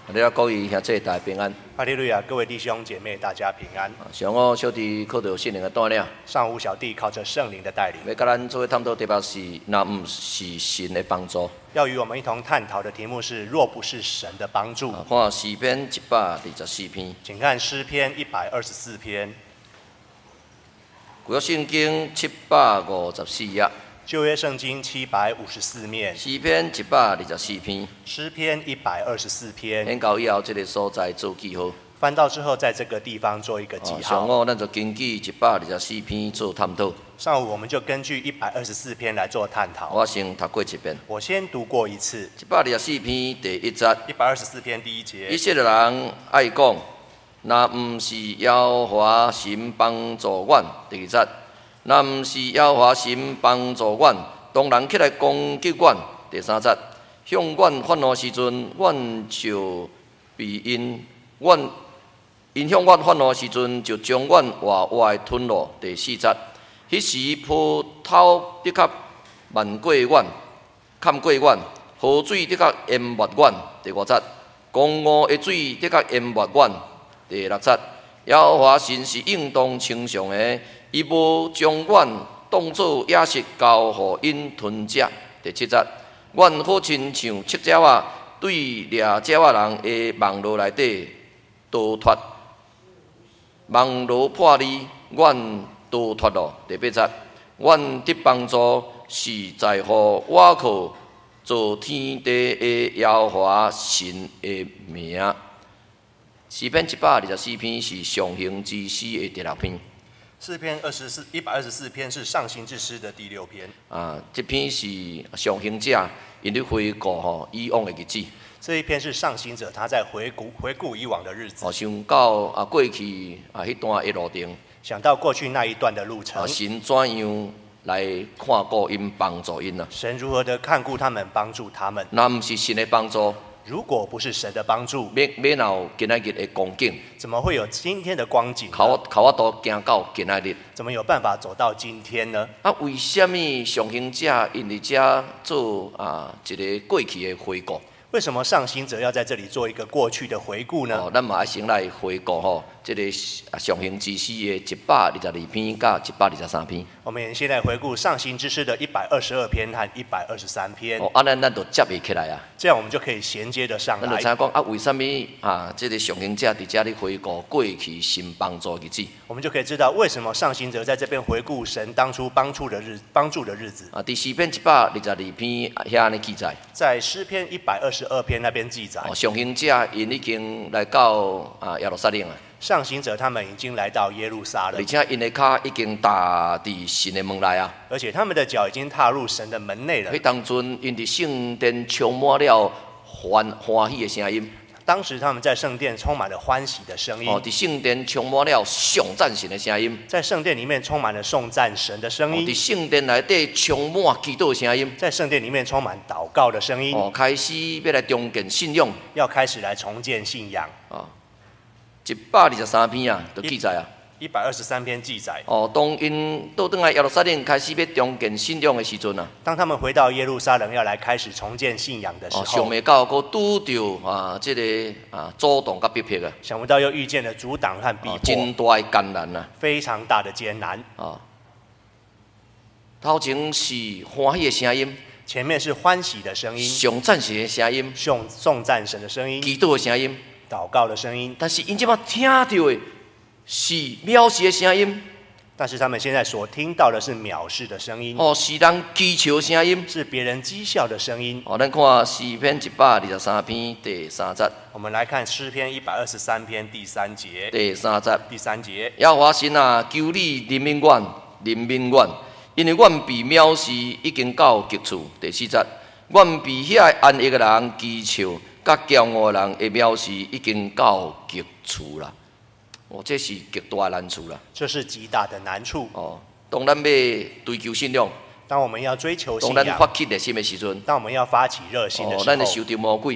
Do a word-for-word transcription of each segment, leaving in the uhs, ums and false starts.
你啊，各位兄弟大家平安。 哈利路亚，各位弟兄姐妹，大家平安。 上午小弟靠着圣灵的带领， 上午小弟靠着圣灵的带领， 要甲咱做探讨题目是，若毋是神的帮助。 要与我们一同探讨的题目是：若不是神的帮助。 啊、看诗篇一百二十四篇。 请看诗篇一百二十四篇。 旧约圣经七百五十四页。 旧约圣经七百五十四面。 诗篇一百二十四篇。 诗篇一百二十四篇。 先到以后，这个所在做记号。 翻到之后，在这个地方做一个记号。 上午咱就根据一百二十四篇做探讨。 上午我们就根据一百二十四篇来做探讨。 我先读过一遍。 我先读过一次。 一百二十四篇第一节。 一百二十四篇第一节。 以色列人爱讲，若毋是耶和华神帮助阮，第二节。若毋是耶和华神帮助阮，当人起来攻击阮，第三节。向阮愤怒时阵，阮就避因，阮因向阮愤怒时阵，就将阮活活吞落，第四节。迄时波涛的确漫过阮，砍过阮，河水的确淹没阮，第五节。江河的水的确淹没阮，第六节。耶和华神是应当称颂的，伊无将阮当作野食交互因吞食。第七节。阮好亲像七鸟仔，对掠鸟仔人的网络内底逃脱，网络破裂，阮逃脱了。第八节。阮的帮助是在乎我靠造天地的耶和华神的名。诗篇一百二十四篇是上行之诗的第六篇。 四篇二十四一百二十四篇是上行之诗的第六篇。 啊，这篇是上行者因咧回顾吼以往的日子。 这一篇是上行者他在回顾回顾以往的日子。 哦，想到啊过去啊迄段的路程。 想到过去那一段的路程。 啊，神怎样来看顾因帮助因啊？ 神如何的看顾他们，帮助他们？ 若毋是神的帮助。 如果不是神的帮助， 要要哪有今仔日的光景？ 怎么会有今天的光景？ 靠我靠我都行到今仔日， 怎么有办法走到今天呢？ 啊，为什么上行者因伫遮做啊一个过去的回顾？ 为什么上行者要在这里做一个过去的回顾呢？ 哦，咱嘛爱先来回顾吼，这个上行之诗的一百二十二篇甲一百二十三篇。 我们现在回顾上行之诗的一百二十二篇和一百二十三篇。 哦，啊，咱咱就接袂起来啊。 这样我们就可以衔接得上来。 咱就知影讲啊，为什么啊，这个上行者伫遮咧回顾过去神帮助日子？ 我们就可以知道为什么上行者在这边回顾神当初帮助的日帮助的日子。 啊，第诗篇一百二十二篇遐安尼记载。 在诗篇一百二十二篇那边记载。 哦，上行者因已经来到啊耶路撒冷啊。 上行者他们已经来到耶路撒冷， 而且因的脚已经踏伫神的门内啊。 而且他们的脚已经踏入神的门内了。 迄当阵，因伫圣殿充满了欢欢喜的声音。 当时他们在圣殿充满了欢喜的声音。 哦，伫圣殿充满了颂赞神的声音。 在圣殿里面充满了颂赞神的声音。 伫圣殿内底充满祈祷的声音。 在圣殿里面充满祷告的声音。 哦，开始要来重建信仰。 要开始来重建信仰。 哦。一百二十三篇啊，就记载啊。 一百二十三篇记载。 哦，当因倒转来耶路撒冷开始要重建信仰的时阵啊。 当他们回到耶路撒冷要来开始重建信仰的时候。 哦，想袂到佫拄着啊，这个啊阻挡甲逼迫啊。 想不到又遇见了阻挡和逼迫。 哦，真大的艰难啊。 非常大的艰难。 哦。头前是欢喜的声音。 前面是欢喜的声音。 颂赞神的声音。 颂颂赞神的声音。 祈祷的声音。 祷告的声音， 但是因即摆听到的是藐视的声音， 但是他们现在所听到的是藐视的声音， 哦，是人讥笑的声音， 是别人讥笑的声音。 哦，咱看诗篇一百二十三篇第三节。 我们来看诗篇一百二十三篇第三节。 第三节。 第三节。 耶和华神啊，求你怜悯阮，怜悯阮，因为阮被藐视已经到极处。第四节。阮被遐安逸的人讥笑。甲骄傲人的藐视已经到极处啦，哦，这是极大的难处啦。 这是极大的难处。 哦，当咱要追求信仰， 当我们要追求信仰， 当咱发起热心的时阵， 当我们要发起热心的时候， 哦，咱会受到魔鬼。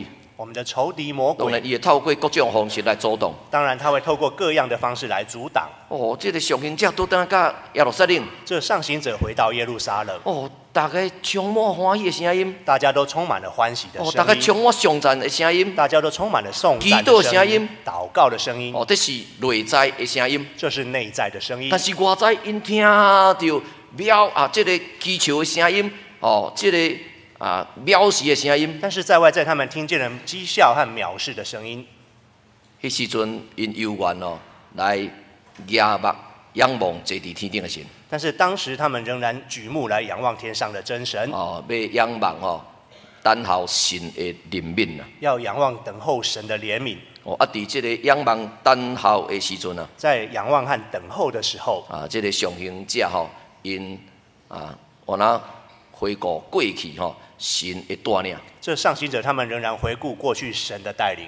我们的仇敌魔当然， 鬼， 伊会透过各种方式来阻挡。 当然他会透过各样的方式来阻挡。 哦，这个上行者拄等甲耶路撒冷， 这上行者回到耶路撒冷， 哦，大家充满欢喜的声音， 大家都充满了欢喜的哦，大声音， 家充满颂赞的声音， 大家都充满了颂赞祈祷的声音的声音、 祷告的声音， 哦，这是内在的声音。 这是内在的声音但。是外在因听到藐啊，这个祈求的声音，哦，这个啊藐视的声音， 但是在外在，他们听见了讥笑和藐视的声音。 迄时阵因有愿哦来仰目仰望坐伫天顶的神， 但是当时他们仍然举目来仰望天上的真神， 哦，要仰望哦，等候神的怜悯啊。 要仰望等候神的怜悯。 哦，啊，伫即个仰望等候的时阵啊， 在仰望和等候的时候， 啊，即、个上行者吼，因啊，我那回顾过去吼，神的带领。 这上行者他们仍然回顾过去神的带领。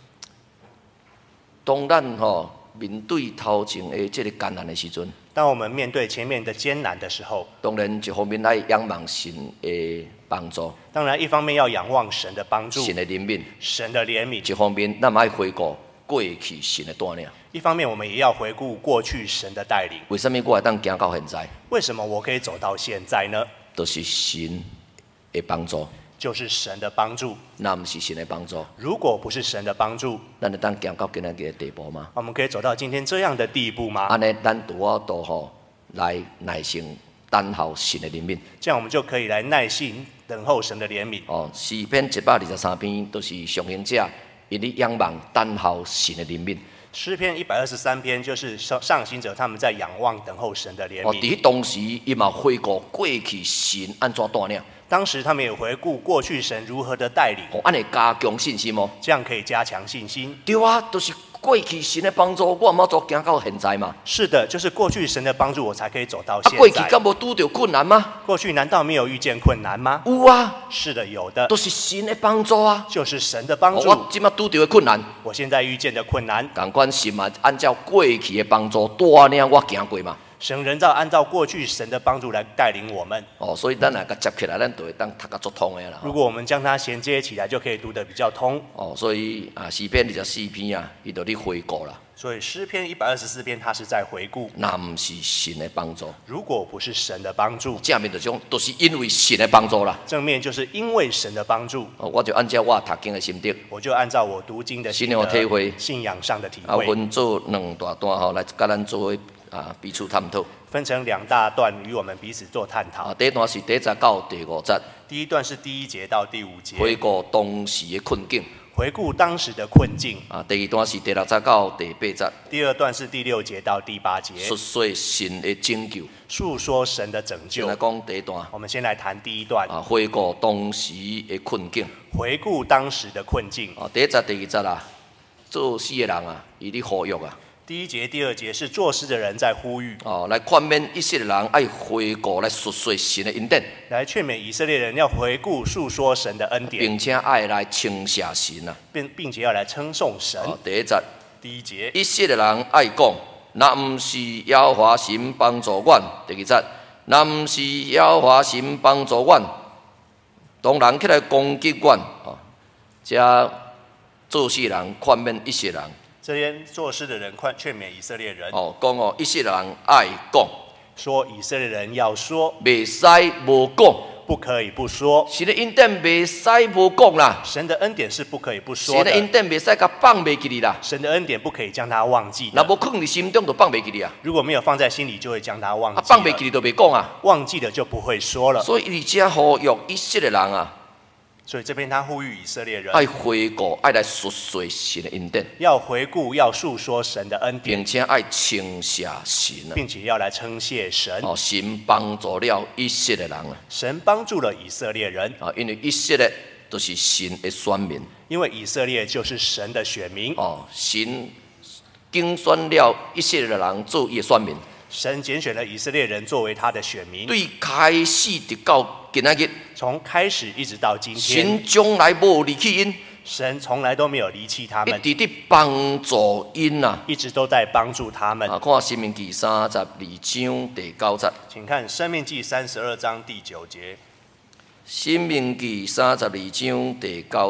当咱吼面对头前的即个艰难的时阵， 当我们面对前面的艰难的时候， 当然一方面来仰望神的帮助， 当然一方面要仰望神的帮助、 神的怜悯； 神的怜悯， 一方面咱嘛要回顾过去神的带领。 一方面我们也要回顾过去神的带领。 为什么我会当行到现在？ 为什么我可以走到现在呢？ 都、就是神的帮助， 就是神的帮助。 那不是神的帮助， 如果不是神的帮助， 咱会当行到今日的地步吗？ 我们可以走到今天这样的地步吗？ 安尼，咱拄我都吼来耐心等候神的怜悯。 这样我们就可以来耐心等候神的怜悯。 哦，诗篇一百二十三篇都是上行者，因咧仰望等候神的怜悯。 诗篇一百二十三篇就是上上行者他们在仰望等候神的怜哦， 悯。 伫当时伊嘛回顾过去神安怎带领， 当时他们也回顾过去神如何的带领， 哦，安尼加强信心哦。 这样可以加强信心。 对啊，都、就是过去神的帮助，我毋做行到现在嘛。 是的，就是过去神的帮助，我才可以走到啊， 现过去在。 敢无拄着困难吗？ 过去难道没有遇见困难吗？ 有啊， 是的，有的， 都、是神的帮助啊。 就是神的帮助。 哦我即马拄着的困难， 我现在遇见的困难， 共款神嘛按照过去的帮助带领我行过嘛。 神人照按照过去神的帮助来带领我们。 哦，所以咱若甲接起来，咱就会当读甲足通的啦。 如果我们将它衔接起来，就可以读得比较通。 哦，所以啊，诗篇二十四篇啊，伊就咧回顾啦。 所以诗篇一百二十四篇，它是在回顾， 那毋是神的帮助， 如果不是神的帮助， 正面就种都是因为神的帮助啦。 正面就是因为神的帮助。 哦，我就按照我读经的心得， 我就按照我读经的心信仰体会得、信仰上的体啊， 会， 分做两大段吼，来甲咱做伙啊彼此探讨。 分成两大段与我们彼此做探讨啊，。第一段是第一节到第五节， 第一段是第一节到第五节， 回顾当时的困境； 回顾当时的困境。 啊，第二段是第六节到第八节， 第二段是第六节到第八节， 述说神的拯救。 述说神的拯救先来。讲第一段， 我们先来谈第一段， 啊，回顾当时的困境。 回顾当时的困境。 啊，第一节、第二节啦，做事的人啊，伊咧呼吁啊， 第一节、第二节是作诗的人在呼吁， 哦，来劝勉一些人爱回顾来述说神的恩典， 来劝勉以色列人要回顾述说神的恩典， 并且爱来称谢神啊。 并并且要来称颂神。 哦，第一节， 第一节， 一些的人爱讲，若毋是耶和华神帮助阮。第二节，若毋是耶和华神帮助阮，当人起来攻击阮。哦，这做事人劝勉一些人。 这边作诗的人劝劝勉以色列人， 哦，讲哦，一些人爱讲， 说以色列人要说， 袂使无讲。 不可以不说。 神的恩典袂使无讲啦， 神的恩典是不可以不神说的， 的恩典袂使甲放袂记哩啦。 神的恩典不可以将它忘记的。 若无放伫心中，就放袂记哩啊。 如果没有放在心里，就会将它忘啊， 记了。 放袂记哩就袂讲啊。 忘记了就不会说了。 所以而且呼吁以色列人啊， 所以这边他呼吁以色列人爱回顾，爱来述说神的恩典， 要回顾，要述说神的恩典， 并且爱称谢神啊。 并且要来称谢神。 哦，神帮助了以色列人啊。 神帮助了以色列人， 啊，因为以色列都是神的选民。 因为以色列就是神的选民。 哦，神竞选了以色列人做伊的选民。 神拣选了以色列人作为他的选民， 对开始直到今仔日， 从开始一直到今天， 神从来无离弃因， 神从来都没有离弃他们， 一直伫帮助因啊。 一直都在帮助他们。 啊，看《申命记》三十二章第九节，《 请看《生命记》三十二章第九节， 申命记》三十二章第九节，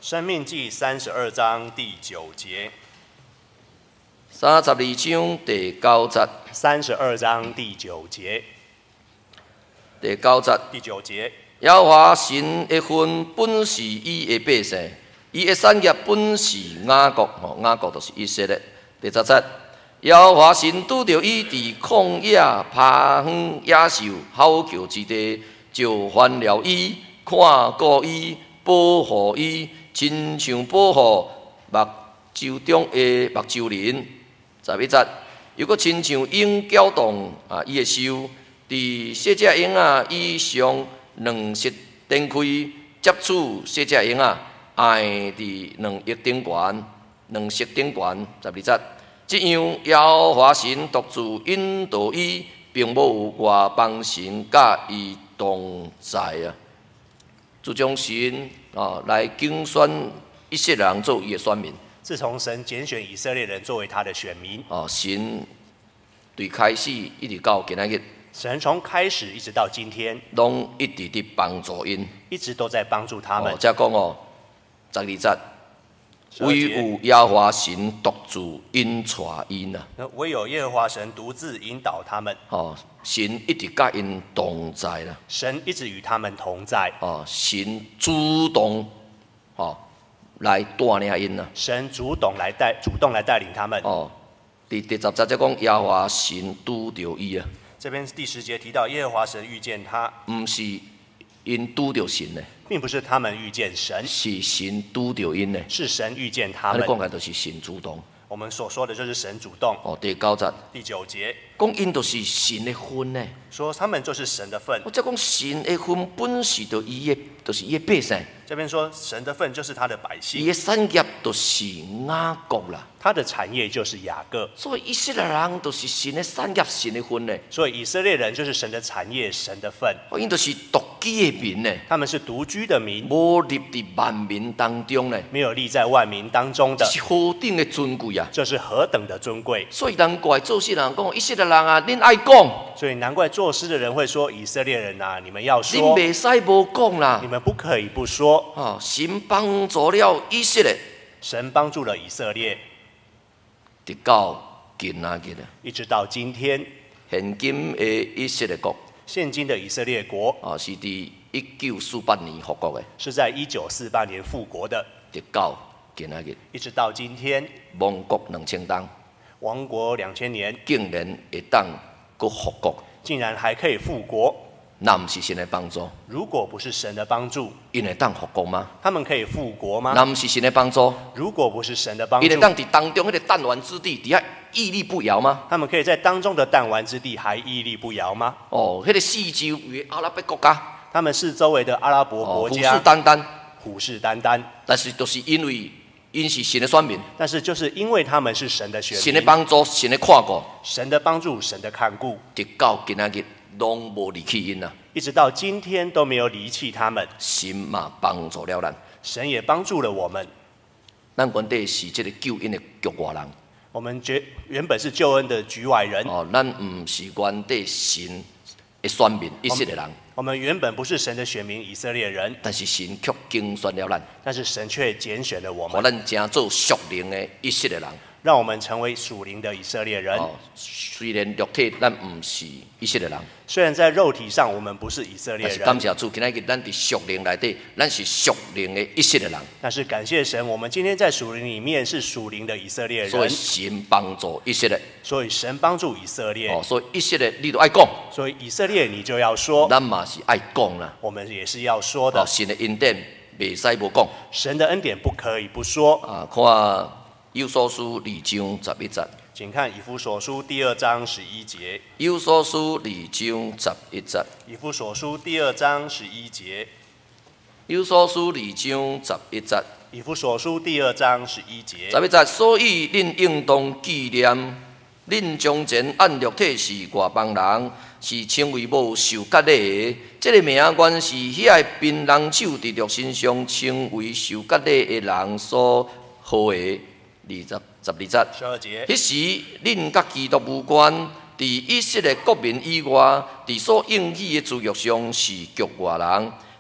生命记三十二章第九节。 三十二章第九节。 三十二章第九节。 第九节。 第九节。 耶和华神的份本是伊的百姓，伊的产业本是雅各，吼，雅各就是以色列。第十节。耶和华神拄着伊伫旷野爬远野兽吼叫之地，就还了伊，看顾伊，保护伊，亲像保护目睭中的目睭人。十一节，又搁亲像鹰搅动啊伊的手，伫小只鹰啊以上两翼展开，接触小只鹰啊，爱伫两翼顶悬，两翼顶悬。十二节。这样，耶和华神独自引导伊，并无有外邦神甲伊同在啊。主将神啊来竞选以色列人做伊的选民。 自从神拣选以色列人作为他的选民， 啊，神对开始一直到今仔日， 神从开始一直到今天， 拢一直伫帮助因， 一直都在帮助他们。 哦，则讲哦，十二节。唯有耶和华神独自引带因啊！ 唯有耶和华神独自引导他们。 哦，神一直甲因同在啦。 神一直与他们同在。 哦，神主动，哦，来带领因啊。 神主动来带，主动来带领他们。 哦，第第十节则讲耶和华神拄着伊啊。 这边第十节提到耶和华神遇见他， 唔是因拄着神呢。 并不是他们遇见神， 是神拄着因呢。 是神遇见他们。 安尼讲起来就是神主动。 我们所说的就是神主动。 哦，第九节。 第九节。 讲因就是神的份呢。 说他们就是神的份。 我则讲神的份本是就伊的，就是伊的百姓。 这边说神的份就是他的百姓。 伊的产业就是雅各啦。 他的产业就是雅各。 所以以色列人就是神的产业，神的份呢。 所以以色列人就是神的产业，神的份。 哦，因就是独居的民呢。 他们是独居的民， 无立伫万民当中呢。 没有立在万民当中的。 是何等的尊贵啊！ 这是何等的尊贵。 所以难怪做事人讲，以色列人啊，恁爱讲。 所以难怪作诗的人会说：以色列人啊，你们要说。 恁袂使无讲啦。 你们不可以不说。 哦，神帮助了以色列。 神帮助了以色列。 直到今仔日啊， 一直到今天， 现今的以色列国， 现今的以色列国啊，是伫一九四八年复国的， 是在一九四八年复国的， 直到今仔日， 一直到今天， 亡国两千当， 亡国两千年， 竟然会当搁复国， 竟然还可以复国。 那不是神的帮助？ 如果不是神的帮助， 因会当复国吗？ 他们可以复国吗？ 那不是神的帮助？ 如果不是神的帮助， 因会当伫当中迄个弹丸之地，底下屹立不摇吗？ 他们可以在当中的弹丸之地还屹立不摇吗？ 哦，迄个四周围阿拉伯国家， 他们是周围的阿拉伯国家， 虎视眈眈， 虎视眈眈。 但是就是因为因是神的选民， 但是就是因为他们是神的选民， 神的帮助，神的看顾， 神的帮助，神的看顾， 直到今仔日拢无离弃因啊。 一直到今天都没有离弃他们， 神嘛帮助了咱， 神也帮助了我们。 咱原底是这个救恩的局外人， 我们觉原本是救恩的局外人。 哦，咱唔是原底神的选民以色列人。 我们原本不是神的选民以色列人， 但是神却竞选了咱， 但是神却拣选了我们， 互咱成做属灵的以色列人， 让我们成为属灵的以色列人。 哦，虽然肉体咱唔是以色列人。 虽然在肉体上我们不是以色列但是人， 感谢主，今仔日咱伫属灵内底，咱是属灵的以色列人。 但是感谢神，我们今天在属灵里面是属灵的以色列人。 所以神帮助以色列。 所以神帮助以色列。 哦，所以以色列你都爱讲。 所以以色列你就要说。 咱嘛是爱讲啦。 我们也是要说的。 哦，神的恩典袂使无讲。 神的恩典不可以不说。 啊，看以弗所书二章十一节。 请看以弗所书第二章十一节。 以弗所书二章十一节。 以弗所书第二章十一节。 以弗所书二章十一节。 以弗所书第二章十一节。 十一节，所以恁应当纪念，恁从前按肉体是外邦人，是称为无受割礼的。这个名原是遐个槟榔手伫肉身上称为受割礼的人所好的。二十十二节。 十二节。 迄时恁甲基督无关，伫以色列国民以外，伫所应许的自约上是局外人。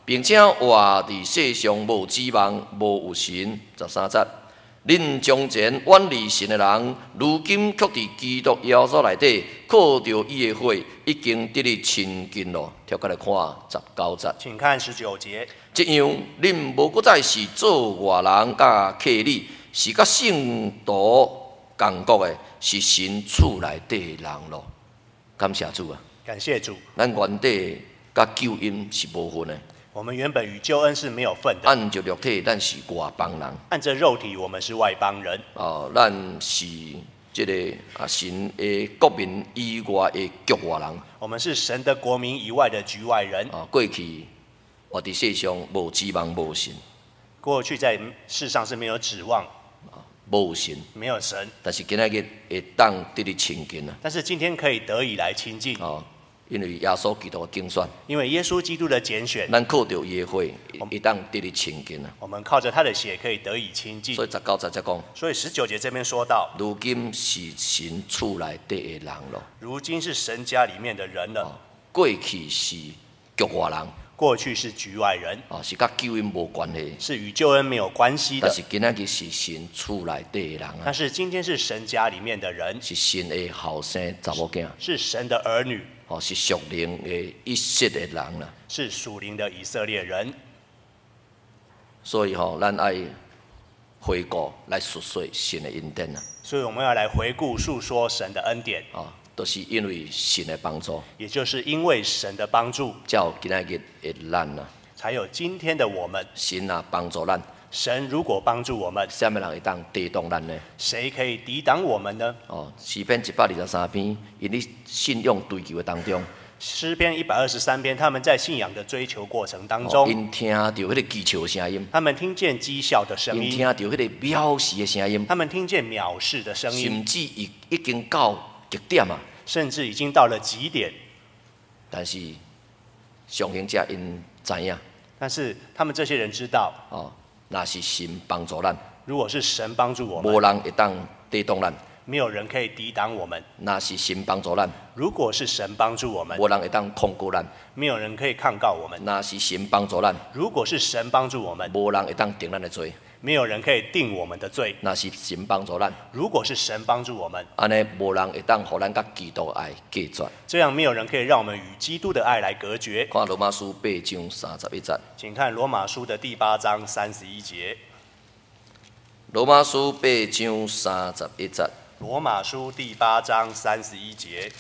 并且活伫世上无指望，无有神。十三节，恁从前远离神的人，如今却伫基督耶稣内底，靠着伊的血，已经得你亲近了。跳过来看十九节， 请看十九节。 这样，恁无搁再是做外人甲客旅，是甲圣徒共国的，是神厝内底的人咯。感谢主啊！ 感谢主， 咱原底甲救恩是无分的。 我们原本与救恩是没有份的。 按着肉体，咱是外邦人； 按着肉体，我们是外邦人。 哦，咱是这个啊神的国民以外的局外人。 我们是神的国民以外的局外人。 啊，过去活伫世上无指望无神， 过去在世上是没有指望， 无神， 没有神。 但是今仔日会当得你亲近啊！ 但是今天可以得以来亲近， 哦，因为耶稣基督的竞选， 因为耶稣基督的拣选， 咱靠着耶和华，会当得你亲近啊！ 我们靠着他的血可以得以亲近。 所以十九节才讲， 所以十九节这边说到， 如今是神厝内底的人咯。 如今是神家里面的人了。 哦，过去是局外人。 过去是局外人， 哦，是甲救恩无关系， 是与救恩没有关系的。 但是今仔日是神厝内底的人啊， 但是今天是神家里面的人， 是神的后生查某囝， 是神的儿女， 哦，是属灵的一色的人啦。 是属灵的以色列人。 所以吼、哦，咱爱回顾来述说神的恩典啊。 所以我们要来回顾述说神的恩典， 哦，都、就是因为神的帮助， 也就是因为神的帮助， 才有今仔日的咱啊。 才有今天的我们。 神啊，帮助咱， 神如果帮助我们， 什么人会当抵挡咱呢？ 谁可以抵挡我们呢？ 哦，诗篇一百二十三篇，因你信仰追求的当中， 诗篇一百二十三篇，他们在信仰的追求过程当哦， 中， 因听到迄个讥笑的声音， 他们听见讥笑的声因听音， 到迄个藐视的声音， 他们听见藐视的声音， 甚至已已经到极点啊！ 甚至已经到了极点。 但是上行者因知影， 但是他们这些人知道， 哦，那是神帮助咱， 如果是神帮助我们， 无人会当抵挡咱； 没有人可以抵挡我们。 那是神帮助咱， 如果是神帮助我们， 无人会当控告咱； 没有人可以抗告我们。 那是神帮助咱， 如果是神帮助我们， 无人会当定咱的罪； 没有人可以定我们的罪。 那是神帮助咱， 如果是神帮助我们， 安尼无人会当互咱甲基督的爱隔绝。 这样没有人可以让我们与基督的爱来隔绝。 看罗马书八章三十一节， 请看罗马书的第八章三十一节。 罗马书八章三十一节， 罗马书第八章三十一节。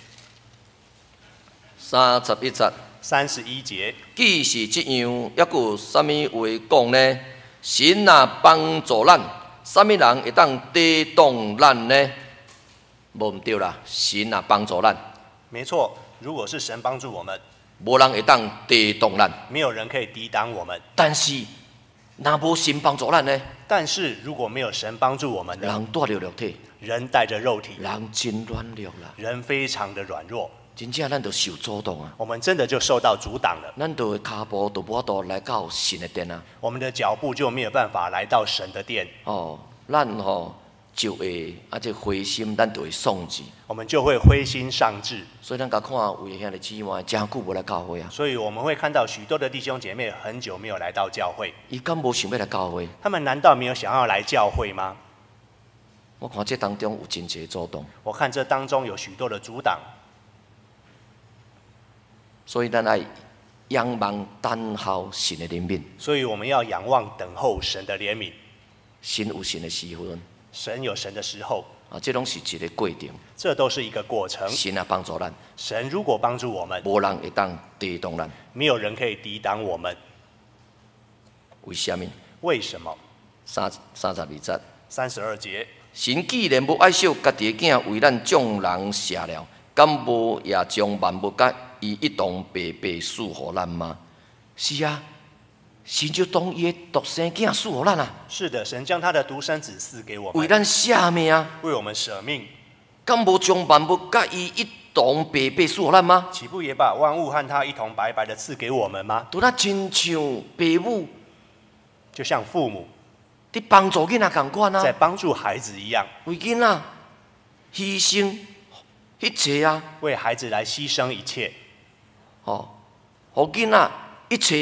三十一节。 三十一节， 既是这样，还有啥物话讲呢？神若帮助咱，啥物人会当抵挡咱呢？无毋对啦，神若帮助咱， 没错。如果是神帮助我们， 无人会当抵挡咱。 没有人可以抵挡我们。 但是，若无神帮助咱呢？ 但是如果没有神帮助我们呢？ 人带着肉体， 人带着肉体， 人真软弱啦， 人非常的软弱， 真正咱就受阻挡啊！ 我们真的就受到阻挡了。 咱就会骹步就无法度来到神的殿啊！ 我们的脚步就没有办法来到神的殿。 哦，咱吼、就会啊，这灰心，咱就会丧志。 我们就会灰心丧志。 所以咱甲看有的兄弟姊妹，真久无来教会啊。 所以我们会看到许多的弟兄姐妹很久没有来到教会。 伊敢无想要来教会？ 他们难道没有想要来教会吗？ 我看这当中有真侪阻挡， 我看这当中有许多的阻挡。 所以咱爱仰望等候神的怜悯。 所以我们要仰望等候神的怜悯。 神有神的时分， 神有神的时候， 啊，这拢是一个过程。 这都是一个过程。 神啊，帮助咱， 神如果帮助我们， 无人会当抵挡咱。 没有人可以抵挡我们。 为什么？ 为什么？ 三三十二节， 三十二节， 神既然不爱惜家己的囝，为咱众人舍了，敢无也将万物甲伊一同白白赐予咱吗？是啊，神就当伊的独生囝赐予咱啊， 是的，神将他的独生子赐给我们， 为咱舍命啊， 为我们舍命， 敢无将万物甲伊一同白白赐予咱吗？ 岂不也把万物和他一同白白的赐给我们吗？ 都那亲像父母就像父母伫帮助囡仔共款啊， 在帮助孩子一样， 为囡仔牺牲一切啊， 为孩子来牺牲一切， 哦，互囡仔一切啊，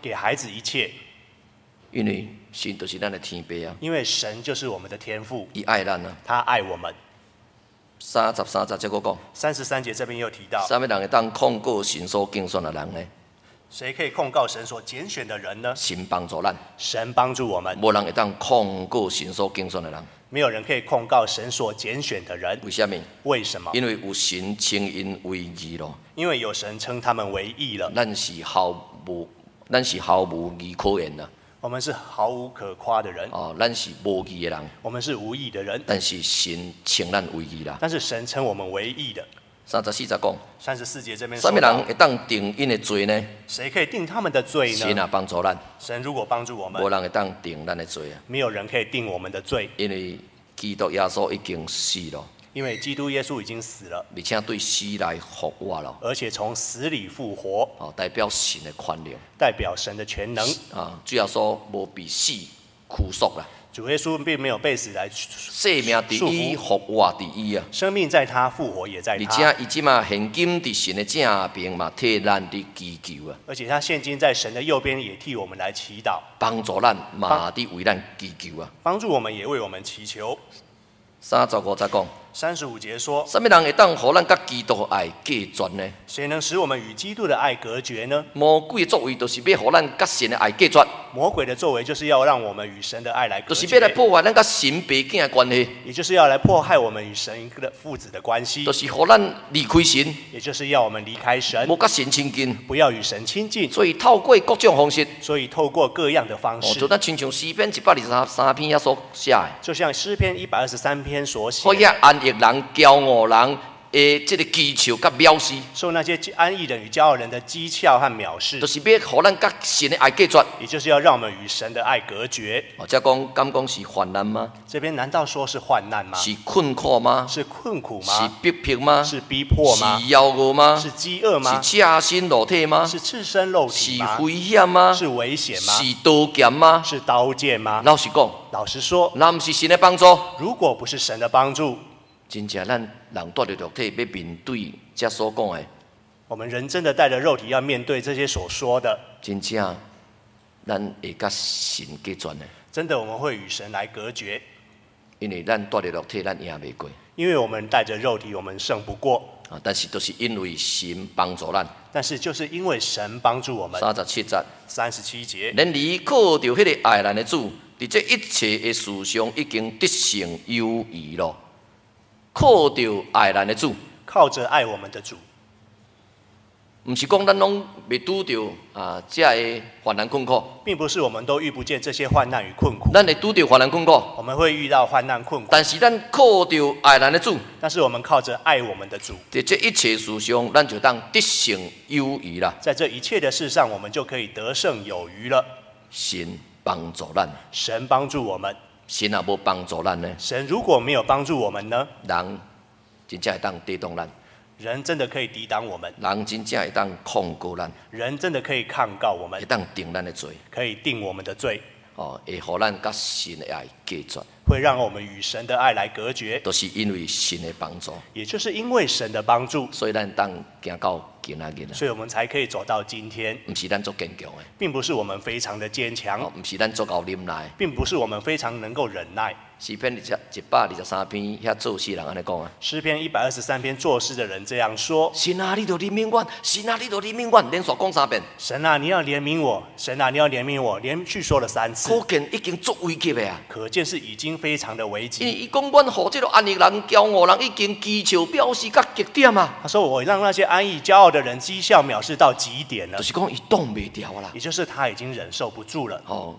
给孩子一切， 因为神就是咱的天父啊， 因为神就是我们的天父， 伊爱咱啊。 他爱我们。 三十三节这个讲， 三十三节这边又提到， 啥物人会当控告神所竞选的人呢？ 谁可以控告神所拣选的人呢？ 神帮助咱， 神帮助我们， 无人会当控告神所竞选的人。 没有人可以控告神所拣选的人。 为什么？ 为什么？ 因为有神称因为义咯。 因为有神称他们为义了。 咱是毫无，咱是毫无义可言的。 我们是毫无可夸的人。 哦，咱是无义的人。 我们是无义的人。 但是神称咱为义啦。 但是神称我们为义的。 三十四节讲。 三十四节这边什么人会当定因的罪呢？ 谁可以定他们的罪呢？ 神啊，帮助咱。 神如果帮助我们， 无人会当定咱的罪啊。 没有人可以定我们的罪， 因为基督耶稣已经死了。 因为基督耶稣已经死了， 而且对死来复活了， 而且从死里复活， 哦，代表神的权能， 代表神的全能啊。主要说无被死拘束啦。 主耶稣并没有被死来生命伫伊，复活伫伊啊。 生命在他，复活也在他。 而且伊即马现今伫神的正边嘛，替咱伫祈求啊。 而且他现今在神的右边，也替我们来祈祷， 帮助咱嘛伫为咱祈求啊。 帮助我们，也为我们祈求。 三十五节讲。 三十五节说： 什么人会当互咱甲基督的爱隔绝呢？ 谁能使我们与基督的爱隔绝呢？ 魔鬼的作为，就是要互咱甲神的爱隔绝。 魔鬼的作为，就是要让我们与神的爱来隔绝， 就是要来破坏咱甲神爸囝的关系， 也就是要来迫害我们与神的父子的关系， 就是互咱离开神， 也就是要我们离开神， 无甲神亲近， 不要与神亲近。 所以透过各种方式， 所以透过各样的方式， 哦，就咱亲像诗篇一百二十三篇遐所写的， 就像诗篇一百二十三篇所写， 可以安逸人、骄傲人的这个讥笑甲藐视， 受那些安逸人与骄傲人的讥诮和藐视， 就是要互咱甲神的爱隔绝， 也就是要让我们与神的爱隔绝。 哦，这讲敢讲是患难吗？ 这边难道说是患难吗？ 是困苦吗？ 是困苦是吗？ 逼迫吗？ 是逼迫吗？ 是饥饿吗？ 是饥饿吗？ 是赤身裸体吗？ 是赤身露体吗？ 是危险吗？ 是危险吗？ 是刀剑吗？ 是刀剑吗？ 老实讲， 老实说， 若不是神的帮助， 如果不是神的帮助， 真正咱人带着肉体要面对这所讲的， 我们人真的带着肉体要面对这些所说的， 真正咱会甲神隔绝呢？ 真的我们会与神来隔绝， 因为咱带着肉体，咱赢袂过。 因为我们带着肉体，我们胜不过。 啊，但是都是因为神帮助咱。 但是就是因为神帮助我们。 三十七节， 三十七节， 然而靠着迄个爱咱的主，伫这一切的事上已经得胜有余咯。靠着爱咱的主， 靠着爱我们的主， 毋是讲咱拢袂拄着啊，这个患难困苦， 并不是我们都遇不见这些患难与困苦， 咱会拄着患难困苦， 我们会遇到患难困苦， 但是咱靠着爱咱的主， 但是我们靠着爱我们的主， 在这一切事上，咱就当得胜有余啦。 在这一切的事上，我们就可以得胜有余了。 神帮助咱， 神帮助我们， 神也无帮助咱呢， 神如果没有帮助我们呢？ 人真正会当抵挡咱， 人真的可以抵挡我们， 人真正会当控告咱， 人真的可以抗告我们会，当定咱的罪， 可以定我们的罪， 哦，会互咱甲神的爱隔绝， 会让我们与神的爱来隔绝， 都是因为神的帮助， 也就是因为神的帮助， 所以咱当行到今仔日啊， 所以我们才可以走到今天， 毋是咱足坚强的， 并不是我们非常的坚强， 哦，毋是咱足够忍耐。 并不是我们非常能够忍耐。 诗篇二十一百二十三篇，遐做诗人安尼讲啊。 诗篇一百二十三篇作诗的人这样说： 神啊，你就怜悯我；神啊，你就怜悯我。连续讲三遍。 神啊，你要怜悯我；神啊，你要怜悯我。连续说了三次， 可见已经足危急的啊！ 可见是已经非常的危因为急。 伊讲阮互这个安逸人、骄傲人已经讥笑表示到极点啊， 他说：“我让那些安逸骄傲的人讥笑藐视到极点了就，是讲伊挡袂掉啦。 也就是他已经忍受不住了。 哦，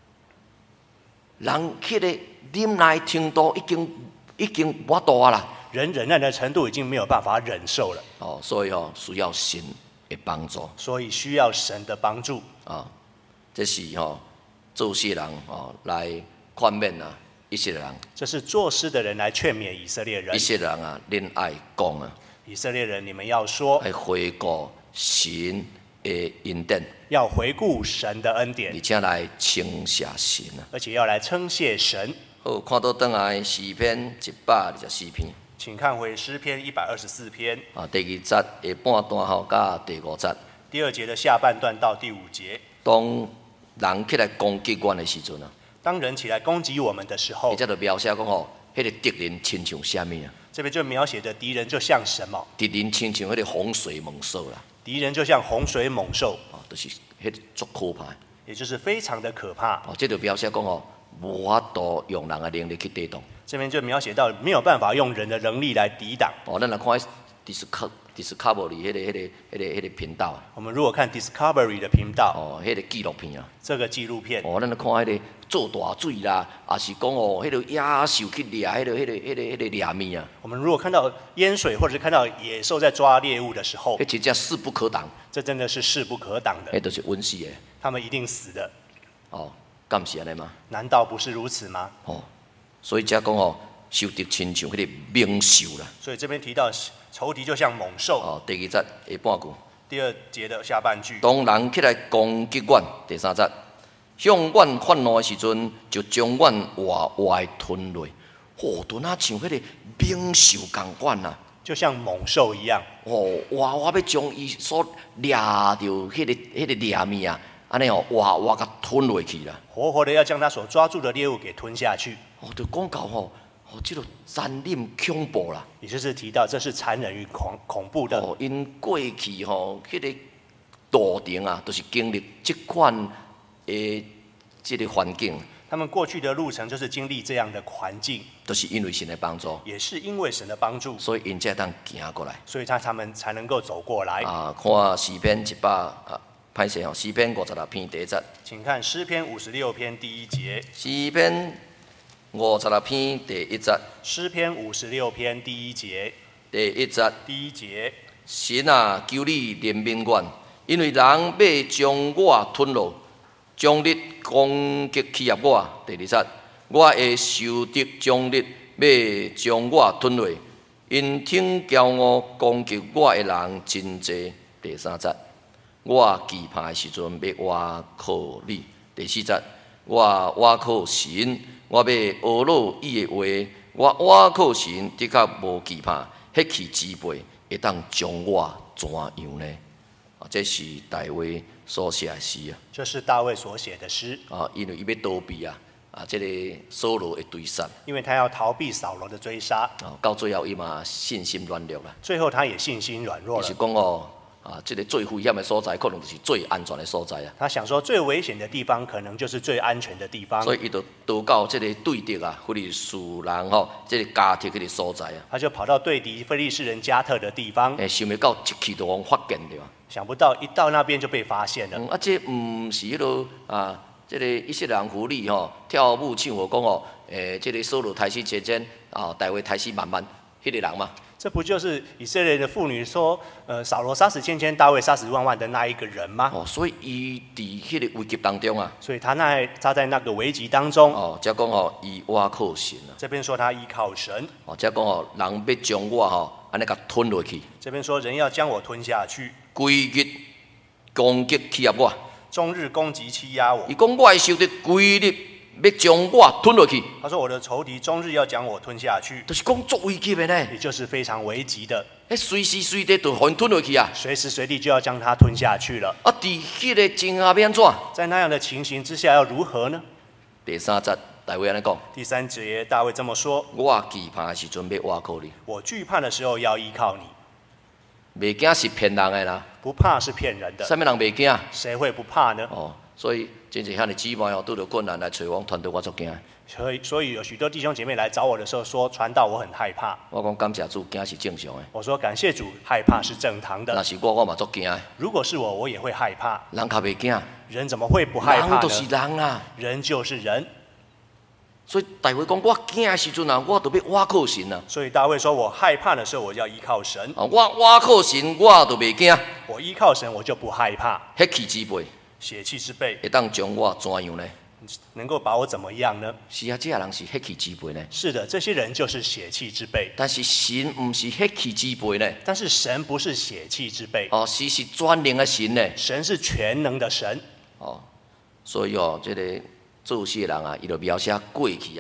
人迄个忍耐程度已经已经无法度啊啦。 人忍耐的程度已经没有办法忍受了， 哦，所以哦，需要神的帮助所以需要神的帮助。 啊。这是吼做事人哦来劝勉啊，一些人。” 这是作诗的人来劝勉以色列人一。些人啊，恁爱讲啊， 以色列人，你们要说， 爱回顾神的恩典， 要回顾神的恩而典， 且来称谢神啊。 而且要来称谢神。 好，看到倒来诗篇一百二十四篇请看回诗篇一百二十四篇啊，第二节下半段吼，甲第五节。 第二节的下半段到第五节。 当人起来攻击阮的时阵啊， 当人起来攻击我们的时候伊，则就描写讲吼，迄个敌人亲像啥物啊？ 这边就描写的敌人就像什么？ 敌人亲像迄个洪水猛兽啦， 敌人就像洪水猛兽， 哦，就是迄个足可怕的。 也就是非常的可怕。 哦，这就描写讲吼，无法度用人的能力去抵挡。 这边就描写到没有办法用人的能力来抵挡。 哦，咱来看 Discovery Discovery 迄个迄个迄个迄个频道啊， 我们如果看 Discovery 的频道， 哦，迄个纪录片啊， 这个纪录片， 哦，咱来看迄个做大水啦，也是讲哦，迄个野兽去掠迄个迄个迄个迄个掠物啊， 我们如果看到淹水或者是看到野兽在抓猎物的时候， 迄真正势不可挡， 这真的是势不可挡的， 迄就是稳死的。 他们一定死的。 哦，敢是安尼吗？ 难道不是如此吗？ 哦，所以才讲哦，受敌亲像迄个猛兽啦。 所以这边提到仇敌就像猛兽。 哦，第二节下半句。 第二节的下半句， 当人起来攻击阮，第三节，向阮发怒的时阵，就将阮活活的吞落。哦，拄那像迄个猛兽共款啊！ 就像猛兽一样。 哦，活活要将伊所掠着迄个迄个猎物啊，安尼哦，活活甲吞落去啦。 活活的要将他所抓住的猎物给吞下去。 哦，就讲到吼，哦，即、这个残忍恐怖啦。 也就是提到这是残忍与恐恐怖的。 哦，因过去吼，迄、那个路程啊，都、就是经历即款诶，即、这个环境， 他们过去的路程就是经历这样的环境， 都、就是因为神的帮助， 也是因为神的帮助， 所以因才当行过来。 所以他他们才能够走过来。 啊，看诗篇一百啊，歹势吼，诗篇五十六篇第一节。 请看诗篇五十六篇第一节。 诗篇五十六篇第一节。 诗篇五十六篇第一节。 第一节。 第一节。 神啊，求你怜悯阮，因为人要将我吞落，将你攻击欺压我。第二节，我会受敌将你要将我吞落，因挺骄傲攻击我的人真济。第三节，我惧怕的时阵要倚靠你。第四节，我倚靠神，我要学落伊的话，我倚靠神，的确无惧怕，迄气支配会当将我怎样呢？啊，这是大卫所写的诗啊。 这是大卫所写的诗。 啊，因为伊要逃避啊，啊，这个扫罗的追杀。 因为他要逃避扫罗的追杀。 啊，到最后伊嘛信心软弱啦。 最后他也信心软弱了。 就是讲哦。啊，这个最危险的所在，可能就是最安全的所在啊。 他想说，最危险的地方，可能就是最安全的地方。 所以，伊就逃到这个对敌啊，菲利士人吼，这个加特迄个所在啊。 他就跑到对敌菲利士人加特的地方。 诶，想袂到一去就互发现对吧？ 想不到一到那边就被发现了。 嗯，啊，这毋是迄落啊，这个以色列人狐狸吼跳舞唱和讲哦，诶，这个扫罗开始前前啊，大卫开始慢慢迄个人嘛。 这不就是以色列的妇女说，呃，扫罗杀死千千，大卫杀死万万的那一个人吗？ 哦，所以伊伫迄个危急当中啊， 所以他那他在那个危急当中， 哦，则讲哦，伊倚靠神啊。 这边说他依靠神， 哦，则讲哦，人要将我吼安尼甲吞落去。 这边说人要将我吞下去， 规日攻击欺压我， 终日攻击欺压我。 伊讲我的仇敌规日要将我吞落去。 他说我的仇敌终日要将我吞下去， 就是讲足危急的呢。 也就是非常危急的。 迄随时随地就互因吞落去啊！ 随时随地就要将他吞下去了。 啊，伫迄个情形要安怎？ 在那样的情形之下，要如何呢？ 第三节大卫安尼讲。 第三节大卫这么说： 我惧怕的时阵要倚靠你。 我惧怕的时候要依靠你。 袂惊是骗人的啦。 不怕是骗人的。 啥物人袂惊？ 谁会不怕呢？ 哦，所以真侪遐尼姊妹哦，拄着困难来找我团队，我足惊。 所以，所以有许多弟兄姐妹来找我的时候说，传道我很害怕。 我讲感谢主，惊是正常的。 我说感谢主，害怕是正常的。 若是我，我嘛足惊。 如果是我，我也会害怕。 人较袂惊。 人怎么会不害怕呢？ 人就是人啊。 人就是人。 所以大卫讲，我惊的时阵啊，我就要倚靠神啊。 所以大卫说，我害怕的时候，我要依靠神。 啊，我倚靠神，我就袂惊。 我依靠神，我就不害怕。 血气之辈， 血气之辈， 会当将我怎样呢？ 能够把我怎么样呢？ 是啊，这些人是血气之辈呢。 是的，这些人就是血气之辈。 但是神不是血气之辈呢。 但是神不是血气之辈。 哦，神是全能的神呢。 神是全能的神。 哦，所以哦，这个做事的人啊，伊就描写过去啊，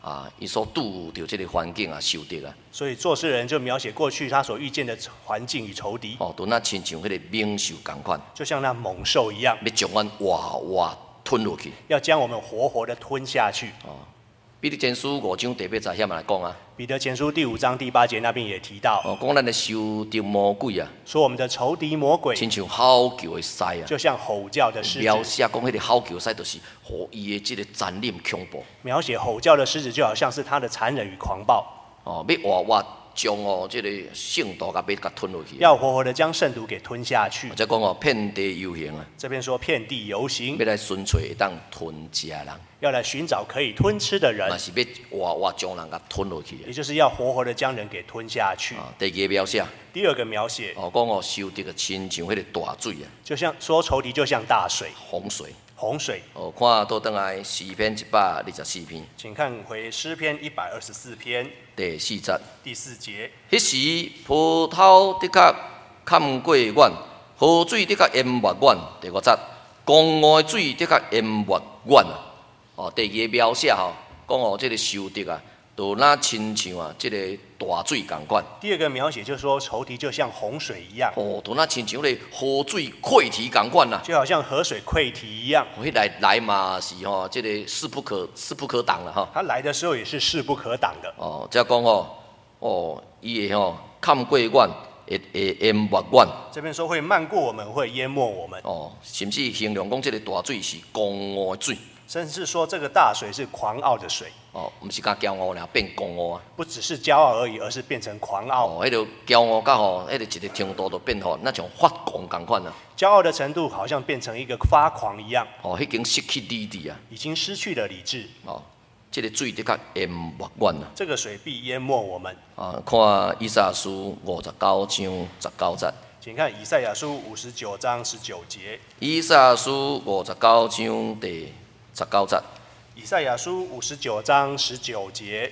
啊，伊所拄着这个环境啊，受敌啊。 所以作诗人就描写过去他所遇见的环境与仇敌， 哦，都那亲像迄个猛兽共款， 就像那猛兽一样， 要将阮活活吞落去。 要将我们活活的吞下去。 哦，彼得前书五章第八节遐嘛来讲啊。 彼得前书第五章第八节那边也提到， 哦，讲咱的仇敌魔鬼啊， 说我们的仇敌魔鬼亲像吼叫的狮啊， 就像吼叫的狮子， 描写讲迄个吼叫的狮，就是互伊的即个残忍恐怖。 描写吼叫的狮子就好像是他的残忍与狂暴。 哦，要活活将哦，即个圣徒甲要甲吞落去。 要活活的将圣徒给吞下去。 或者讲哦，遍地游行啊， 这边说遍地游行， 要来寻找会当吞食的人， 要来寻找可以吞吃的人嘛，是要活活将人甲吞落去也就是要活活的将人给吞下去。 啊，第二个描写， 第二个描写， 哦，讲哦，受敌个亲像迄个大水啊， 就像说仇敌就像大水、 洪水。 洪水。 哦，看倒转来诗篇一百二十四篇请看回诗篇一百二十四篇第四节。 第四节。 迄时葡萄的确坎过远，河水的确淹没远。第五节，江河的水的确淹没远啊。哦，第二个描写吼，讲哦，这个受敌啊，就那亲像啊，这个大水共款。 第二个描写就是说仇敌就像洪水一样， 哦，就那亲像迄个河水溃堤共款呐。 就好像河水溃堤一样。 迄来来嘛是吼，这个势不可势不可挡了哈。 他来的时候也是势不可挡的。 哦，则讲哦，哦，伊会吼坎过远，会会淹没远。 这边说会漫过我们，会淹没我们。 哦，甚至形容讲这个大水是狂傲的水。 甚至说这个大水是狂傲的水。 哦，毋是甲骄傲啦，变狂傲啊。 不只是骄傲而已，而是变成狂傲。 哦，迄个骄傲甲吼，迄个一个程度就变吼，那像发狂共款啊。 骄傲的程度好像变成一个发狂一样。 哦，已经失去理智啊。 已经失去了理智。 哦，这个水的确淹没远啊。 这个水必淹没我们。 啊，看以赛亚书五十九章十九节。 请看以赛亚书五十九章十九节。 以赛亚书五十九章第十九节。 以赛亚书五十九章十九节。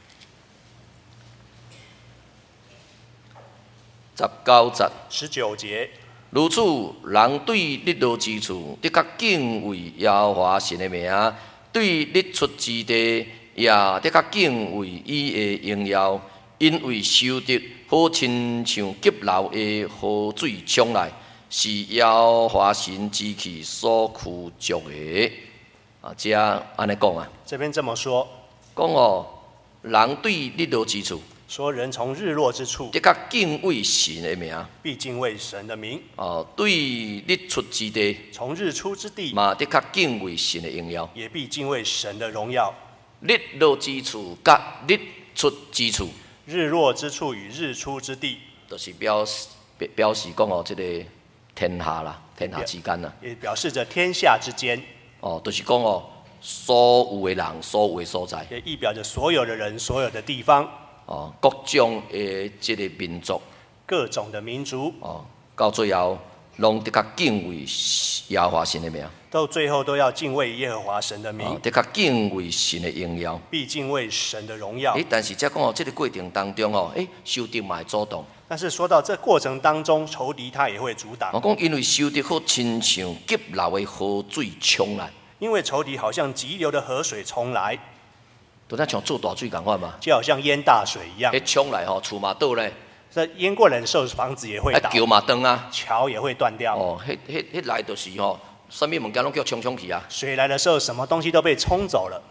十九节。 十九节。 如此，人对日落之处，的确敬畏耶和华神的名；对日出之地，也的确敬畏伊的荣耀。因为受敌好亲像急流的河水冲来，是耶和华神之气所驱逐的。啊，这安尼讲啊。 这边这么说。 讲哦，人对日落之处。 说人从日落之处， 的确敬畏神的名， 必敬畏神的名。 哦，对日出之地， 从日出之地， 嘛的确敬畏神的荣耀， 也必敬畏神的荣耀。 日落之处甲日出之处， 日落之处与日出之地， 就是表示表示讲哦，这个天下啦，天下之间啦， 也表示着天下之间。 哦，就是讲哦，所有的人，所有的所在， 也意表着所有的人，所有的地方。 哦，各种的这个民族， 各种的民族， 哦，到最后，拢的确敬畏耶和华神的名， 到最后都要敬畏耶和华神的名， 哦，的确敬畏神的荣耀， 必敬畏神的荣耀。 诶，但是则讲哦，这个过程当中哦，诶，受敌嘛会主动。 但是说到这过程当中，仇敌他也会阻挡。 我讲，因为受敌好亲像急流的河水冲来， 因为仇敌好像急流的河水冲来， 都咱像做大水共款嘛， 就好像淹大水一样。 迄冲来吼，厝嘛倒咧， 这淹过来的时候，房子也会倒， 桥嘛断啊， 桥也会断掉。 哦，迄迄迄来就是吼，啥物物件拢叫冲冲去啊。 水来的时候，什么东西都被冲走了。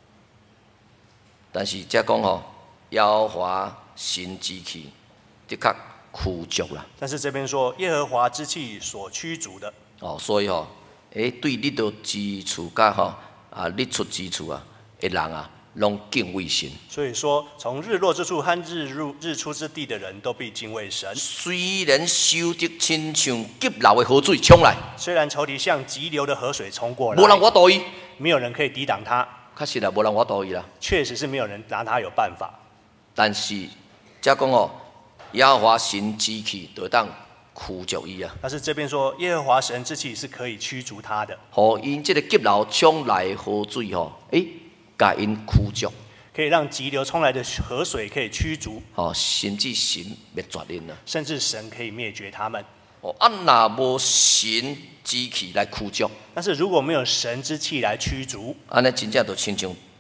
但是则讲吼，耶和华神之气的确驱逐啦。 但是这边说，耶和华之气所驱逐的。 哦，所以吼，诶，对日落之处甲吼啊日出之处啊的人啊，拢敬畏神。 所以说，从日落之处和日入日出之地的人都必敬畏神。 虽然受敌亲像急流的河水冲来， 虽然仇敌像急流的河水冲过来， 无人我倒伊， 没有人可以抵挡他。 确实啦，无人我倒伊啦。 确实是没有人拿他有办法。 但是，则讲哦，耶和华神之气就当驱逐伊啊。 但是这边说，耶和华神之气是可以驱逐他的， 互因这个急流冲来的河水吼，诶，甲因驱逐， 可以让急流冲来的河水可以驱逐， 吼，甚至神灭绝因啊。 甚至神可以灭绝他们。 哦，啊，若无神之气来驱逐， 但是如果没有神之气来驱逐， 安尼真正就亲像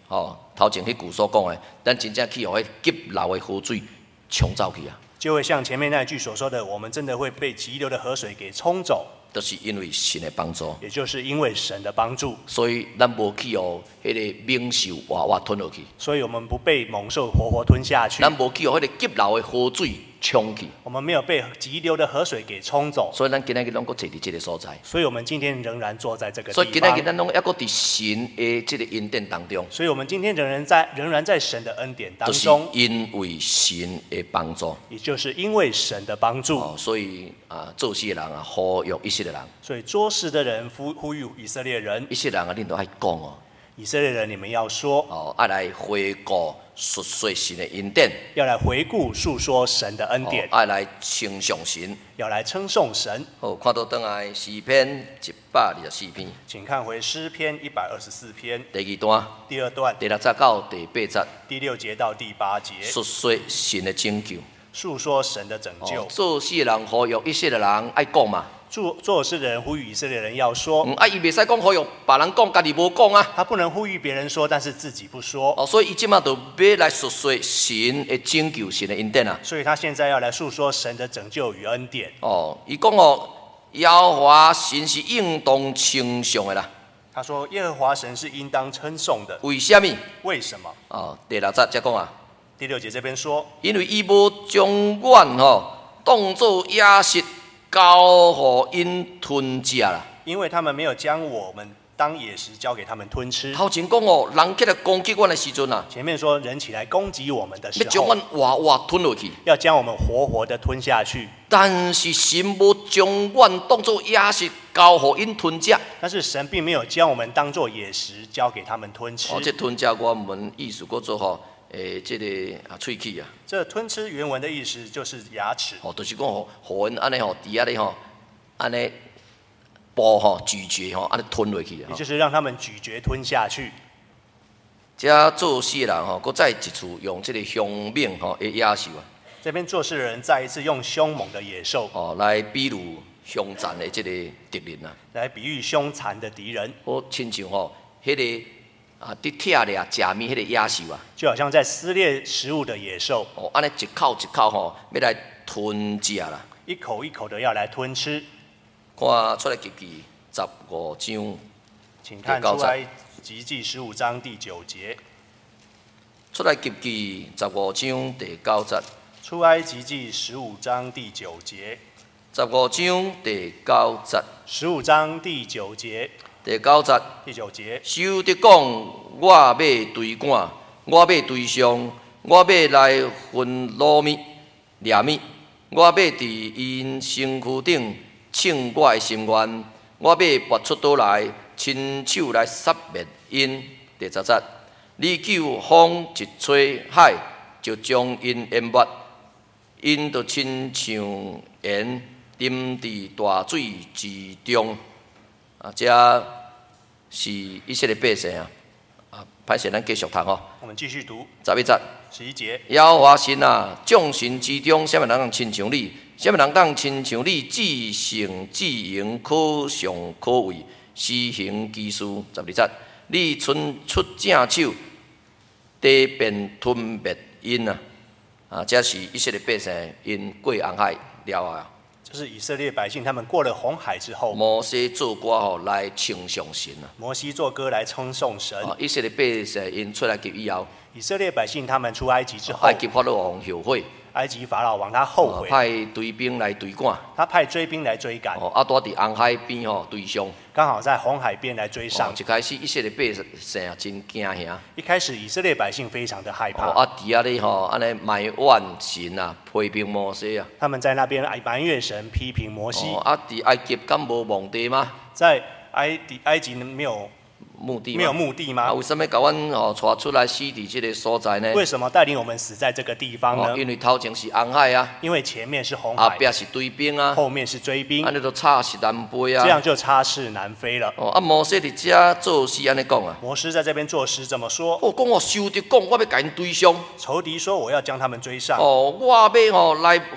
哦，头前迄句所讲的，咱真正去互迄急流的河水冲走去啊！ 就会像前面那句所说的，我们真的会被急流的河水给冲走， 都、就是因为神的帮助， 也就是因为神的帮助， 所以咱无去互迄个猛兽活活吞落去， 所以我们不被猛兽活活吞下去， 咱无去互迄个急流的河水冲去， 我们没有被急流的河水给冲走， 所以咱今仔日拢搁坐伫即个所在， 所以我们今天仍然坐在这个地方。 所以今仔日咱拢还搁伫神的即个恩典当中， 所以我们今天仍然在仍然在神的恩典当就是中， 因为神的帮助。 也就是因为神的帮助， 哦，所以啊，做事的人啊，呼吁以色列人， 所以做事的人呼呼吁以色列人， 以色列人啊，恁都爱讲哦， 以色列人，你们要说， 哦，爱来回顾述说神的恩典， 要来回顾述说神的恩典， 哦，爱来称颂神。 要来称颂神。 好，看到倒来诗篇一百二十四篇请看回诗篇一百二十四篇第二段第二段第六节到第八节， 第六节到第八节， 述说神的拯救。 述说神的拯救。 哦，做事的人呼吁以色列人爱讲嘛， 做做事的人呼吁以色列人要说， 嗯，啊，伊袂使讲呼吁别人讲，家己无讲啊。 他不能呼吁别人说，但是自己不说。 哦，所以伊即马就要来述说神的拯救，神的恩典啊。 所以他现在要来述说神的拯救与恩典。 哦，伊讲哦，耶和华神是应当称颂的啦。 他说耶和华神是应当称颂的。 为什么？ 为什么？ 哦，第六节才讲啊， 第六节这边说， 因为伊无将阮吼当作野食交互因吞食啦。 因为他们没有将我们当野食交给他们吞吃。 头前讲哦，人起来攻击阮的时阵啊， 前面说人起来攻击我们的时要将候， 阮活活吞落去。 要将我们活活的吞下去。 但是神无将阮当作野食交互因吞食。 但是神并没有将我们当作野食交给他们吞吃。 哦，这吞食原文意思叫做吼，诶，这个啊喙齿啊， 这吞吃原文的意思就是牙齿， 哦，就是讲吼，互因安尼吼，伫遐咧吼，安尼剥吼咀嚼吼，安尼吞落去啊。 也就是让他们咀嚼吞下去。 遮做事的人吼，搁再一次用这个凶猛吼的野兽啊， 这边做事的人再一次用凶猛的野兽哦，来比喻凶残的这个敌人啊。 来比喻凶残的敌人， 好亲像吼，迄、个啊，伫拆掠食面迄个野兽啊， 就好像在撕裂食物的野兽， 哦，安尼一口一口吼，要来吞食啦。 一口一口的要来吞吃。 看出来记记十五章， 请看出来集记十五章第九节， 出来记记十五章第九节， 出埃及记十五章第九节， 十五章第九节， 十五章第九节， 第九节， 第九节， 收得讲，我要对赶，我要对上，我要来分糯米、掠米，我要伫因身躯顶称我的心愿，我要拔出刀来，亲手来杀灭因。第十节，你救风一吹海，就将因淹没，因就亲像盐沉伫大水之中。啊，这是以色列百姓啊。啊，歹势，咱继续读吼。 我们继续读十一节， 十一节。 耶和华神啊，众神之中，什么人当亲像你？什么人当亲像你？至圣至荣，可上可畏，施行奇事。十二节，你伸出正手，地便吞灭因啊！啊，这是以色列百姓因过红海了啊。 这是以色列百姓他们过了红海之后， 摩西做歌吼来称颂神啊！ 摩西作歌来称颂神。 啊，以色列百姓因出来及以后， 以色列百姓他们出埃及之后， 埃及法老王后悔， 埃及法老王他后悔， 派追兵来追赶， 他派追兵来追赶， 哦，啊，住伫红海边吼追上， 刚好在红海边来追上哦。一开始以色列百姓啊真惊吓， 一开始以色列百姓非常的害怕， 哦，啊，伫遐咧吼，安尼埋怨神啊，批评摩西啊， 他们在那边埋怨神，批评摩西。 哦，啊，伫埃及敢无墓地吗？ 在埃及埃及没有墓地没有墓地吗？ 啊，为什么甲阮吼带出来死伫即个所在呢？ 为什么带领我们死在这个地方呢？ 哦，因为头前是红海啊， 因为前面是红海， 后壁是追兵啊， 后面是追兵， 安尼就差是南飞啊。 这样就插翅难飞了。 哦，啊，摩西伫遮做事安尼讲啊， 摩西在这边作诗这么说： 哦，讲我收着讲，我要甲因追上。 仇敌说我要将他们追上， 哦，我要吼来分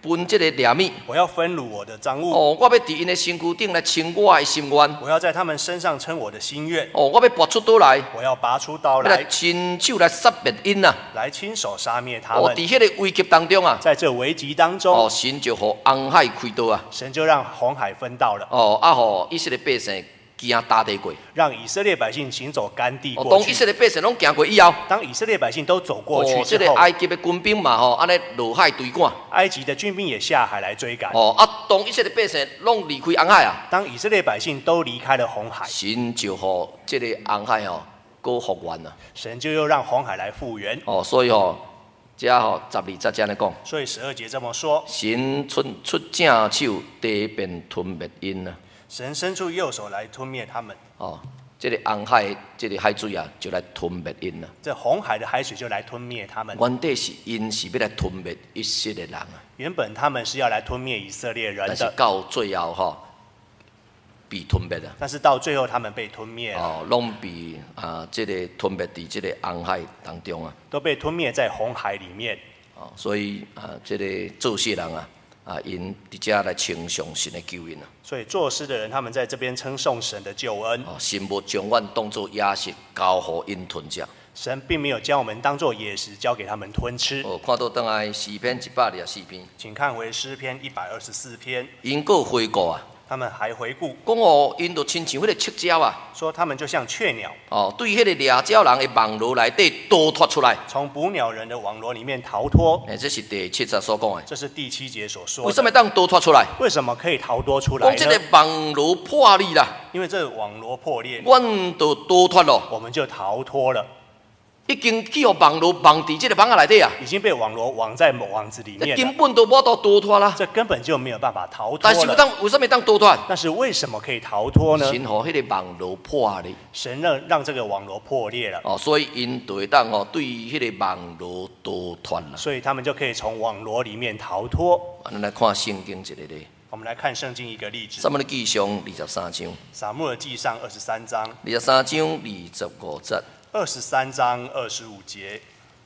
分这个掠米。 我要分掳我的赃物。 哦，我要伫因的身躯顶来称我的心愿。 我要在他们身上称我的心愿。 哦，我要拔出刀来。 我要拔出刀来来， 亲手来杀灭因呐！ 来亲手杀灭他哦， 们。 伫迄个危急当中啊， 在这危急当中， 哦，神就互红海开刀啊！ 神就让红海分道了， 哦，啊，互以色列百姓行大地过。 让以色列百姓行走干地哦， 过去。 当以色列百姓拢行过以后， 当以色列百姓都走过去哦，这之后， 个埃及的军兵嘛吼，安尼落海追赶。 埃及的军兵也下海来追赶。 哦，啊，当以色列百姓拢离开红海啊， 当以色列百姓都离开了红海， 神就互这个红海吼，搁复原啊。 神就又让红海来复原。 哦，所以吼，遮吼十二节这样讲， 所以十二节这么说， 神出出正手，地便吞灭因啊。 神伸出右手来吞灭他们。 哦，这个红海，这个海水啊，就来吞灭因啊。 这红海的海水就来吞灭他们。 原底是因是要来吞灭以色列人啊， 原本他们是要来吞灭以色列人但是的， 到最后吼，被吞灭啊。 但是到最后他们被吞灭了， 哦，拢被啊，这个吞灭伫这个红海当中啊。 都被吞灭在红海里面。 哦，所以啊，这个做事人啊，啊，因伫遮来称颂神的救恩啊。 所以作诗的人，他们在这边称颂神的救恩。 哦，神无将阮当作野食交互因吞食。 神并没有将我们当作野食交给他们吞吃。 哦，看到倒来诗篇一百二十四篇， 请看回诗篇一百二十四篇， 因个回顾啊， 他们还回顾讲哦，因就亲像迄个赤鸟啊， 说，他们就像雀鸟， 哦，对迄个掠鸟人的网络内底逃脱出来。 从捕鸟人的网罗里面逃脱。 诶，这是第七节所讲的。 这是第七节所说的。 为什么当逃脱出来？ 为什么可以逃脱出来讲这个呢？ 网络破裂啦， 因为这网罗破裂， 阮就逃脱咯。 我们就逃脱了， 已经去互网络网伫这个网仔内底啊， 已经被网罗网在网子里面根了， 本都无法逃脱啦。 这根本就没有办法逃脱但是有了。 当为什么当逃脱？ 但是为什么可以逃脱呢？ 神互迄个网络破裂， 神让让这个网罗破裂了， 哦，所以因就会当吼对迄个网络逃脱啦。 所以他们就可以从网罗里面逃脱。 咱来看圣经一个咧， 我们来看圣经一个例子， 撒母耳记上二十三章， 撒母耳记上二十三章， 二十三章二十五节， 二十三章二十五节，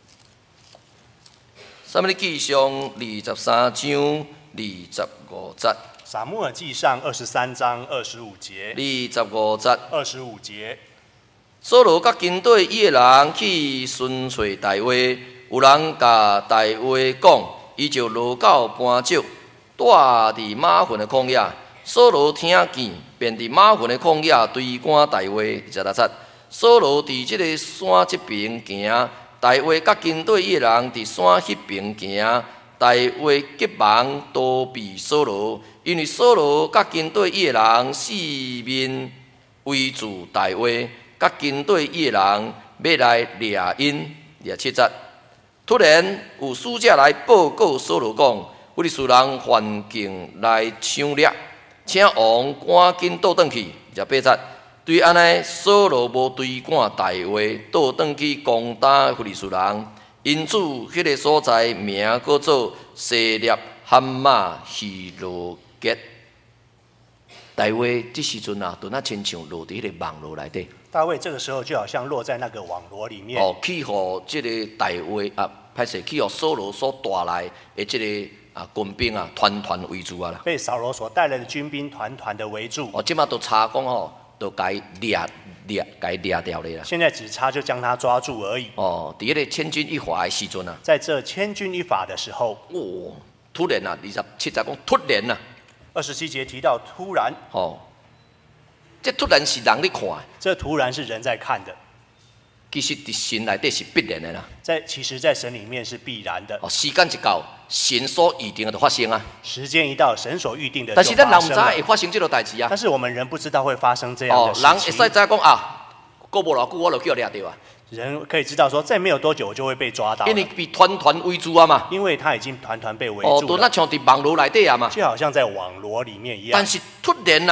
撒母耳记上二十三章二十五节， 撒母耳记上二十三章二十五节， 二十五节。 二十五节， 扫罗甲军队伊的人去寻找大卫，有人甲大卫讲，伊就落到搬石，住伫马粪的旷野。扫罗听见，便伫马粪的旷野追赶大卫。二十六节，扫罗伫即个山即边行，大卫甲军队伊的人伫山迄边行。大卫急忙躲避扫罗，因为扫罗甲军队伊的人四面围住大卫。甲军队伊的人要来掠因，掠七节。突然有使者来报告扫罗讲，非利士人犯境来抢掠，请王赶紧倒转去。廿八节，对安尼，扫罗无追赶大卫，倒转去攻打非利士人，因此迄个所在名叫做西列哈马希罗结。大卫这时阵啊，顿啊亲像落伫迄个网络内底。 大卫这个时候就好像落在那个网罗里面， 哦，去互即个大卫啊，歹势去互扫罗所带来的即个啊军兵啊，团团围住啊啦。 被扫罗所带来的军兵团团的围住。 哦，即马都查讲吼，都该掠掠该掠掉咧啦。 现在只差就将他抓住而已。 哦，伫迄个千钧一发的时阵啊， 在这千钧一发的时候， 哦，突然啊，二十七节讲突然啊， 二十七节提到突然， 哦，这突然是人咧看的， 这突然是人在看的， 其实伫神内底是必然的啦。 在其实，在神里面是必然的。 哦，时间一到，神所预定的就发生啊。 时间一到，神所预定的但就是咱人唔知发生了。 会发生这个代志啊。 但是我们人不知道会发生这样哦的，事人会使情。 知讲啊，过无偌久我就叫掠着啊， 人可以知道说，再没有多久我就会被抓到了， 因为被团团围住啊嘛。 因为他已经团团被围哦， 住了， 都那像伫网络内底啊嘛。 就好像在网罗里面一样但。是突然啊，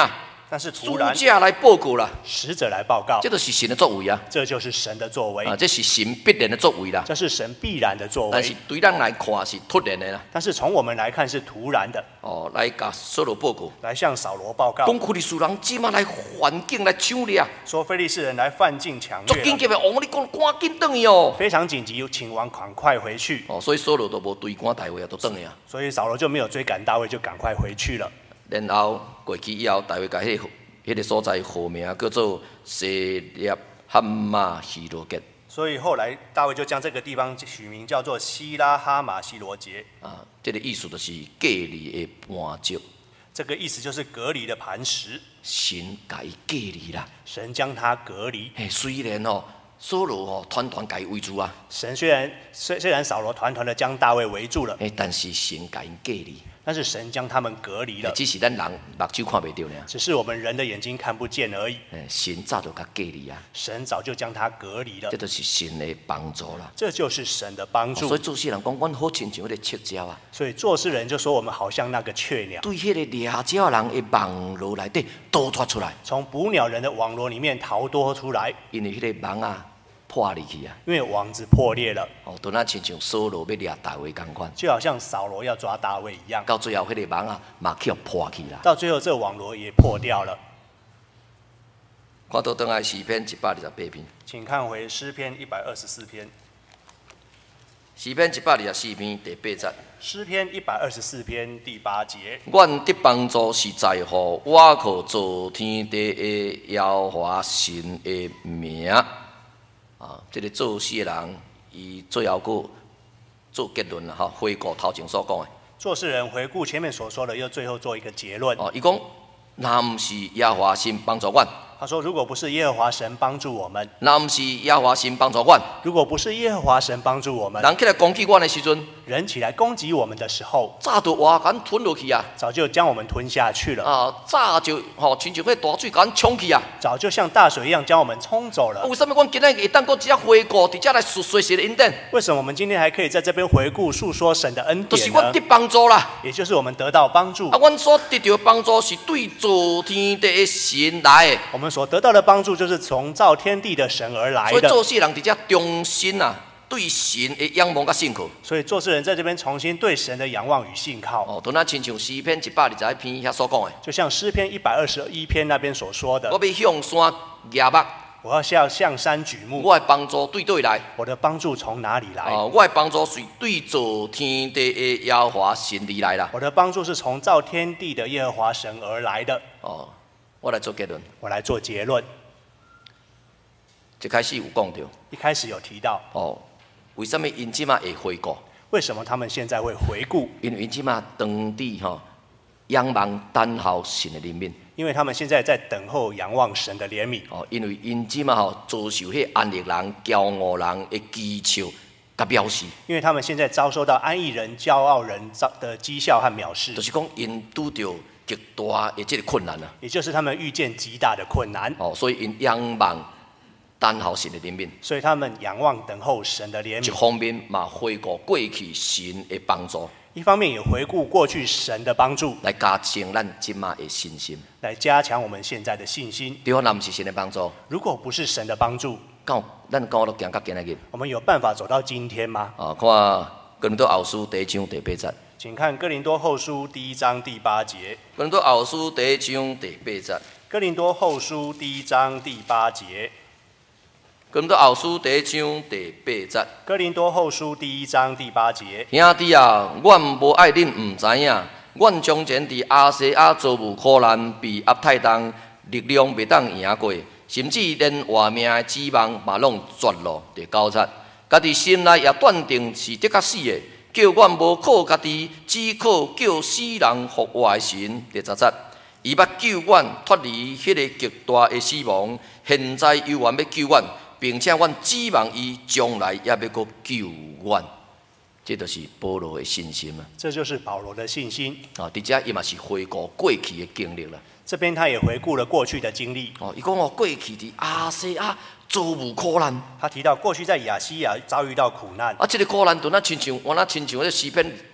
但是突使然者来报告啦， 使者来报告， 这就是神的作为啊！ 这就是神的作为， 啊，这是神必然的作为啦。 这是神必然的作但是为。 对咱来看是突然的啦。 但是从我们来看是突然的， 哦，来甲扫罗报告， 来向扫罗报告， 讲非利士人即马来环境来抢掠， 说非利士人来犯境抢足掠了， 紧急的王，你讲赶紧转去哦。 非常紧急，请王赶快回去。 哦，所以扫罗都无追赶大卫啊，都转去啊。 所以扫罗就没有追赶大卫，就赶快回去了。 然后过去以后，大卫甲迄、那个、那个所在号名叫做西列哈马希罗吉所以后来大卫就将这个地方取名叫做希拉哈马希罗杰。 啊，这个意思就是隔离的磐石， 这个意思就是隔离的磐石， 神甲伊隔离啦。 神将他隔离。 嘿，虽然哦，扫罗哦团团甲伊围住啊， 神虽然虽虽然扫罗团团的将大卫围住了， 嘿，但是神甲因隔离， 但是神将他们隔离了， 只是咱人目睭看袂到呢。 只是我们人的眼睛看不见而已。 嘿，神早就甲隔离啊， 神早就将他隔离了这，就是神的帮助啦。 这就是神的帮助。 哦所以做事人讲，阮好亲像迄个赤鸟啊， 所以做事人就说我们好像那个雀鸟， 对迄个掠鸟人的网络内底逃脱出来， 从捕鸟人的网罗里面逃脱出来， 因为迄个网啊破入去啊。 因为网子破裂了， 哦，都那亲像扫罗要掠大卫共款， 就好像扫罗要抓大卫一样， 到最后迄个网啊嘛去互破去啦。 到最后这网罗也破掉了。 看到倒来诗篇一百二十八篇， 请看回诗篇一百二十四篇， 诗篇一百二十四篇第八节。 诗篇一百二十四篇第八节， 阮得帮助是在乎我靠造天地的耶和华神的名。啊，这个做事的人，伊最后佫做结论啦，吼，回顾头前所讲的。 做事人回顾前面所说的，又最后做一个结论。 哦，伊讲，若毋是耶和华神帮助阮， 他说：“如果不是耶和华神帮助我们， 若毋是耶和华神帮助阮， 如果不是耶和华神帮助我们， 人起来攻击阮的时阵， 人起来攻击我们的时候， 早就活甲阮吞落去啊！ 早就将我们吞下去了， 啊，早就吼，亲像迄大水甲阮冲去啊！ 早就像大水一样将我们冲走了。 为什么阮今日会当搁只回顾，伫遮来述说神的恩典？ 为什么我们今天还可以在这边回顾述说神的恩典呢就是阮得？帮助啦。 也就是我们得到帮助啊，，阮所得到的帮助是对造天地的神来的。 我们所得到的帮助就是从造天地的神而来的。 所以做事人伫遮重新啊，对神的仰望甲信靠。 所以做事人在这边重新对神的仰望与信靠， 哦，都那亲像诗篇一百二十一篇遐所讲的， 就像诗篇一百二十一篇那边所说的我要向山举目， 我要向向山举目， 我的帮助对对来。 我的帮助从哪里来？ 哦，我的帮助是对造天地的耶和华神而来啦。 我的帮助是从造天地的耶和华神而来的。 哦，我来做结论。 我来做结论。 一开始有讲到， 一开始有提到， 哦，为什么因即马会回顾？ 为什么他们现在会回顾？ 因为因即马当地吼仰望等候神的怜悯。 因为他们现在在等候仰望神的怜悯。 哦，因为因即马吼遭受迄安逸人、骄傲人的讥笑甲藐视， 因为他们现在遭受到安逸人、骄傲人的讥笑和藐视就，是讲因拄着极大的即个困难啊。 也就是他们遇见极大的困难， 哦，所以因仰望等候神的怜悯。 所以他们仰望等候神的怜一悯。 方面嘛回顾过去神的帮助， 一方面也回顾过去神的帮助， 来加强咱即马的信心。 来加强我们现在的信心。 对方若毋是神的帮助， 如果不是神的帮助， 敢有咱敢有都行到今仔日？ 我们有办法走到今天吗？ 啊，看哥林多后书第一章第八节。 请看哥林多后书第一章第八节。 哥林多后书第一章第八节。 哥林多后书第一章第八节。 哥林多后书第一章第八节。 哥林多后书第一章第八节。 兄弟啊，阮无爱恁毋知影，阮从前伫亚细亚遭遇苦难，被压太重，力量袂当赢过，甚至连活命的指望嘛拢绝落伫九节。家己心内也断定是得甲死的，叫阮无靠家己，只靠叫死人复活的神伫十节。伊捌救阮脱离迄个极大的死亡，现在又愿要救阮，并且阮指望伊将来也要搁救阮。这就是保罗的信心啊！ 这就是保罗的信心。 啊，伫遮伊嘛是回顾过去的经历啦。 这边他也回顾了过去的经历。 哦，伊讲哦，过去伫亚细亚遭遇苦难， 他提到过去在亚细亚遭遇到苦难， 啊，这个苦难就那亲像，我那亲像迄个诗篇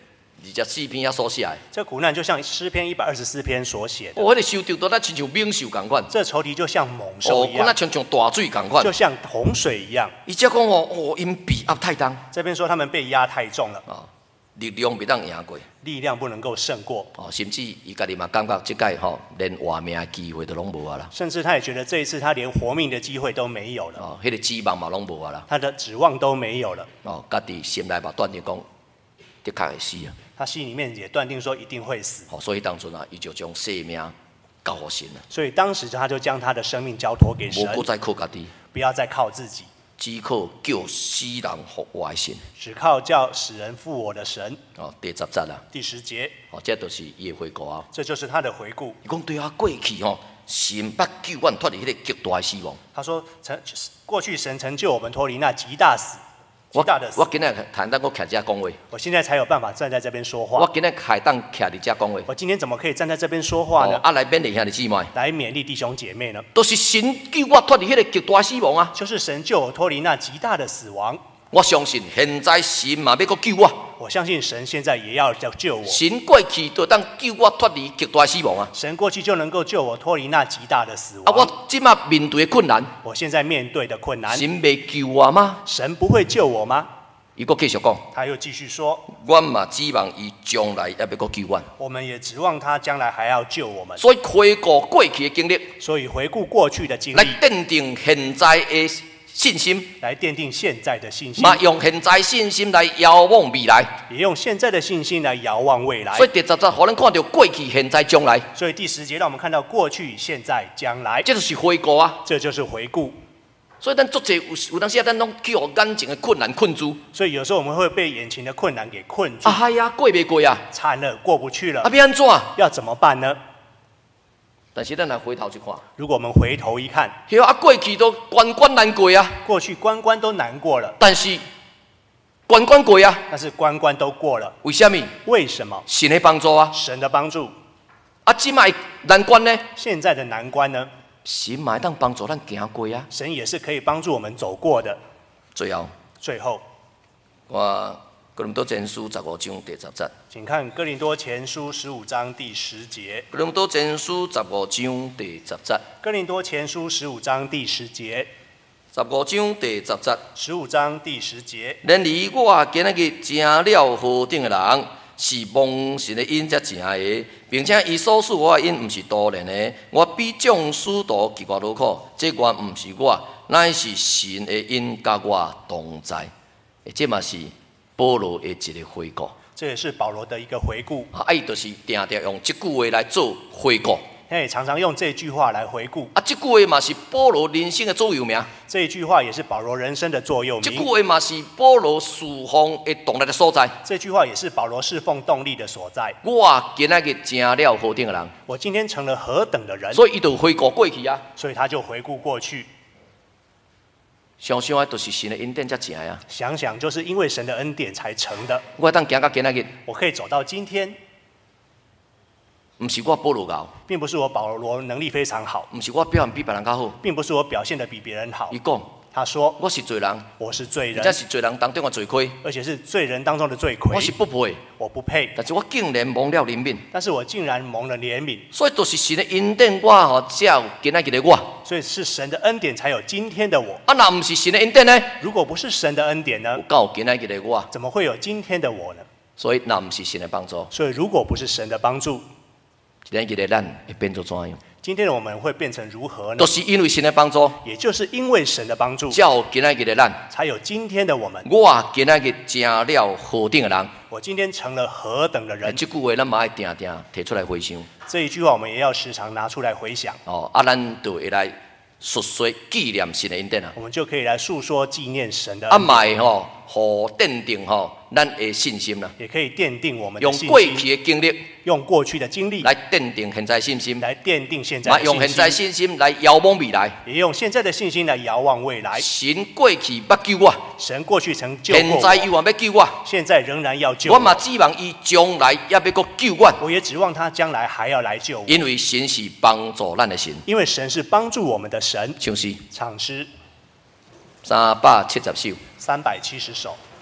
二十四篇遐所写的。 这苦难就像诗篇一百二十四篇所写的。 哦，迄个受着都咱亲像猛兽共款。 这仇敌就像猛兽哦， 一样， 敢若像像大水共款。 就像洪水一样。 伊则讲哦，哦，因被压太重。 这边说他们被压太重了。 啊，力量袂当赢过。 力量不能够胜过。 哦，甚至伊家己嘛感觉即届吼，连活命的机会都拢无啊啦。 甚至他也觉得这一次他连活命的机会都没有了。 哦，迄个指望嘛拢无啊啦。 他的指望都没有了。 哦，家己心内嘛断定讲，的确会死啊。 他心里面也断定说一定会死。 哦，所以当阵啊，伊就将性命交互神啊。 所以当时他就将他的生命交托给神， 无搁再靠家己， 不要再靠自己， 只靠叫死人复活的神。 只靠叫使人复活的神。 哦，第十节啊。 第十节。 哦，这就是伊的回顾啊。 这就是他的回顾。 伊讲对啊，过去吼，神捌救阮脱离迄个极大的死亡。 他说：曾过去神曾救我们脱离那极大死。 我我今日谈当我徛遮讲话， 我现在才有办法站在这边说话。 我今日还当徛伫遮讲话。 我今天怎么可以站在这边说话呢？ 哦、啊，来勉励兄弟姊妹， 来勉励弟兄姐妹呢？ 都、就是神救我脱离迄个极大死亡啊！ 就是神救我脱离那极大的死亡。 我相信现在神嘛要搁救我。 我相信神现在也要救我。 神过去就当救我脱离极大死亡啊！ 神过去就能够救我脱离那极大的死亡。 啊，我即马面对的困难， 我现在面对的困难， 神未救我吗？ 神不会救我吗？ 伊搁继续讲， 他又继续说， 我嘛指望伊将来也要搁救我。 我们也指望他将来还要救我们。 所以回顾过去的经历， 所以回顾过去的经历， 来奠定现在的信心， 来奠定现在的信心， 嘛用现在信心来遥望未来， 也用现在的信心来遥望未来。 所以第十节，互咱看到过去、现在、将来。 所以第十节让我们看到过去、现在、将来， 这就是回顾啊！ 这就是回顾。 所以咱足侪有有当时啊，咱拢去互眼前的困难困住。 所以有时候我们会被眼前的困难给困住。 啊呀，过袂过啊？ 惨了，过不去了。 啊，要安怎？ 要怎么办呢？ 但是咱来回头去看， 如果我们回头一看， 迄啊过去都关关难过啊。 过去关关都难过了， 但是关关过啊。 但是关关都过了。 为什么？ 为什么？ 神的帮助啊。 神的帮助。 啊，即摆难关呢？ 现在的难关呢？ 神嘛会当帮助咱行过啊。 神也是可以帮助我们走过的。 最后， 最后， 我哥林多前书十五章第十节。 请看哥林多前书十五章第十节。 哥林多前书十五章第十节。 哥林多前书十五章第十节。 十五章第十节。 十五章第十节。 然而我今仔日成了何等的人，是蒙神的恩才成的，并且伊所赐我的恩，毋是多然的。我比众使徒奇怪恼苦，这原毋是我，乃是神的恩甲我同在。这嘛是保罗的一个回顾。 这也是保罗的一个回顾。 啊，伊就是定定用这句话来做回顾。 他也常常用这句话来回顾。 啊，这句话嘛是保罗人生的座右铭。 这一句话也是保罗人生的座右铭。 这句话嘛是保罗侍奉的动力的所在。 这句话也是保罗侍奉动力的所在。 我今仔日成了何等的人， 我今天成了何等的人， 所以伊就回顾过去啊。 所以他就回顾过去。 想想啊，就是神的恩典才成的啊。 想想，就是因为神的恩典才成的。 我当行到今仔日， 我可以走到今天。 不是我保罗高， 并不是我保罗能力非常好， 不是我表现比别人较好， 并不是我表现得比别人好。 伊讲， 他说， 我是罪人， 我是罪人， 而且是罪人当中的罪魁， 而且是罪人当中的罪魁。 我是不配， 我不配， 但是我竟然蒙了怜悯， 但是我竟然蒙了怜悯。 所以就是神的恩典，我吼才有今仔日的我。 所以是神的恩典才有今天的我。 啊，若不是神的恩典呢？ 如果不是神的恩典呢？ 有有今仔日的我， 怎么会有今天的我呢？ 所以若不是神的帮助， 所以如果不是神的帮助， 今日的咱会变作怎样？ 今天的我们会变成如何呢？ 都是因为神的帮助， 也就是因为神的帮助， 才有今日的咱， 才有今天的我们。 我今日成了何等的人？ 我今天成了何等的人？ 这句话咱嘛爱定定提出来回想。 这一句话我们也要时常拿出来回想。 哦，啊，咱就会来述说纪念神的恩典啊。 我们就可以来述说纪念神的啊， 恩典。 嘛会吼，互奠定吼咱的信心啦。 也可以奠定我们的用信心。 过去的经历， 用过去的经历来奠定现在信心， 来奠定现在嘛的信心。 用现在信心来遥望未来。 也用现在的信心来遥望未来。 神过去捌救我， 神过去曾救过现我， 在依然要救我， 现在仍然要救我嘛指望伊将来也要搁救我。 我也指望他将来还要来救我， 因为神是帮助咱的神。 因为神是帮助我们的神。 唱诗唱诗三百七十首。 三百七十首。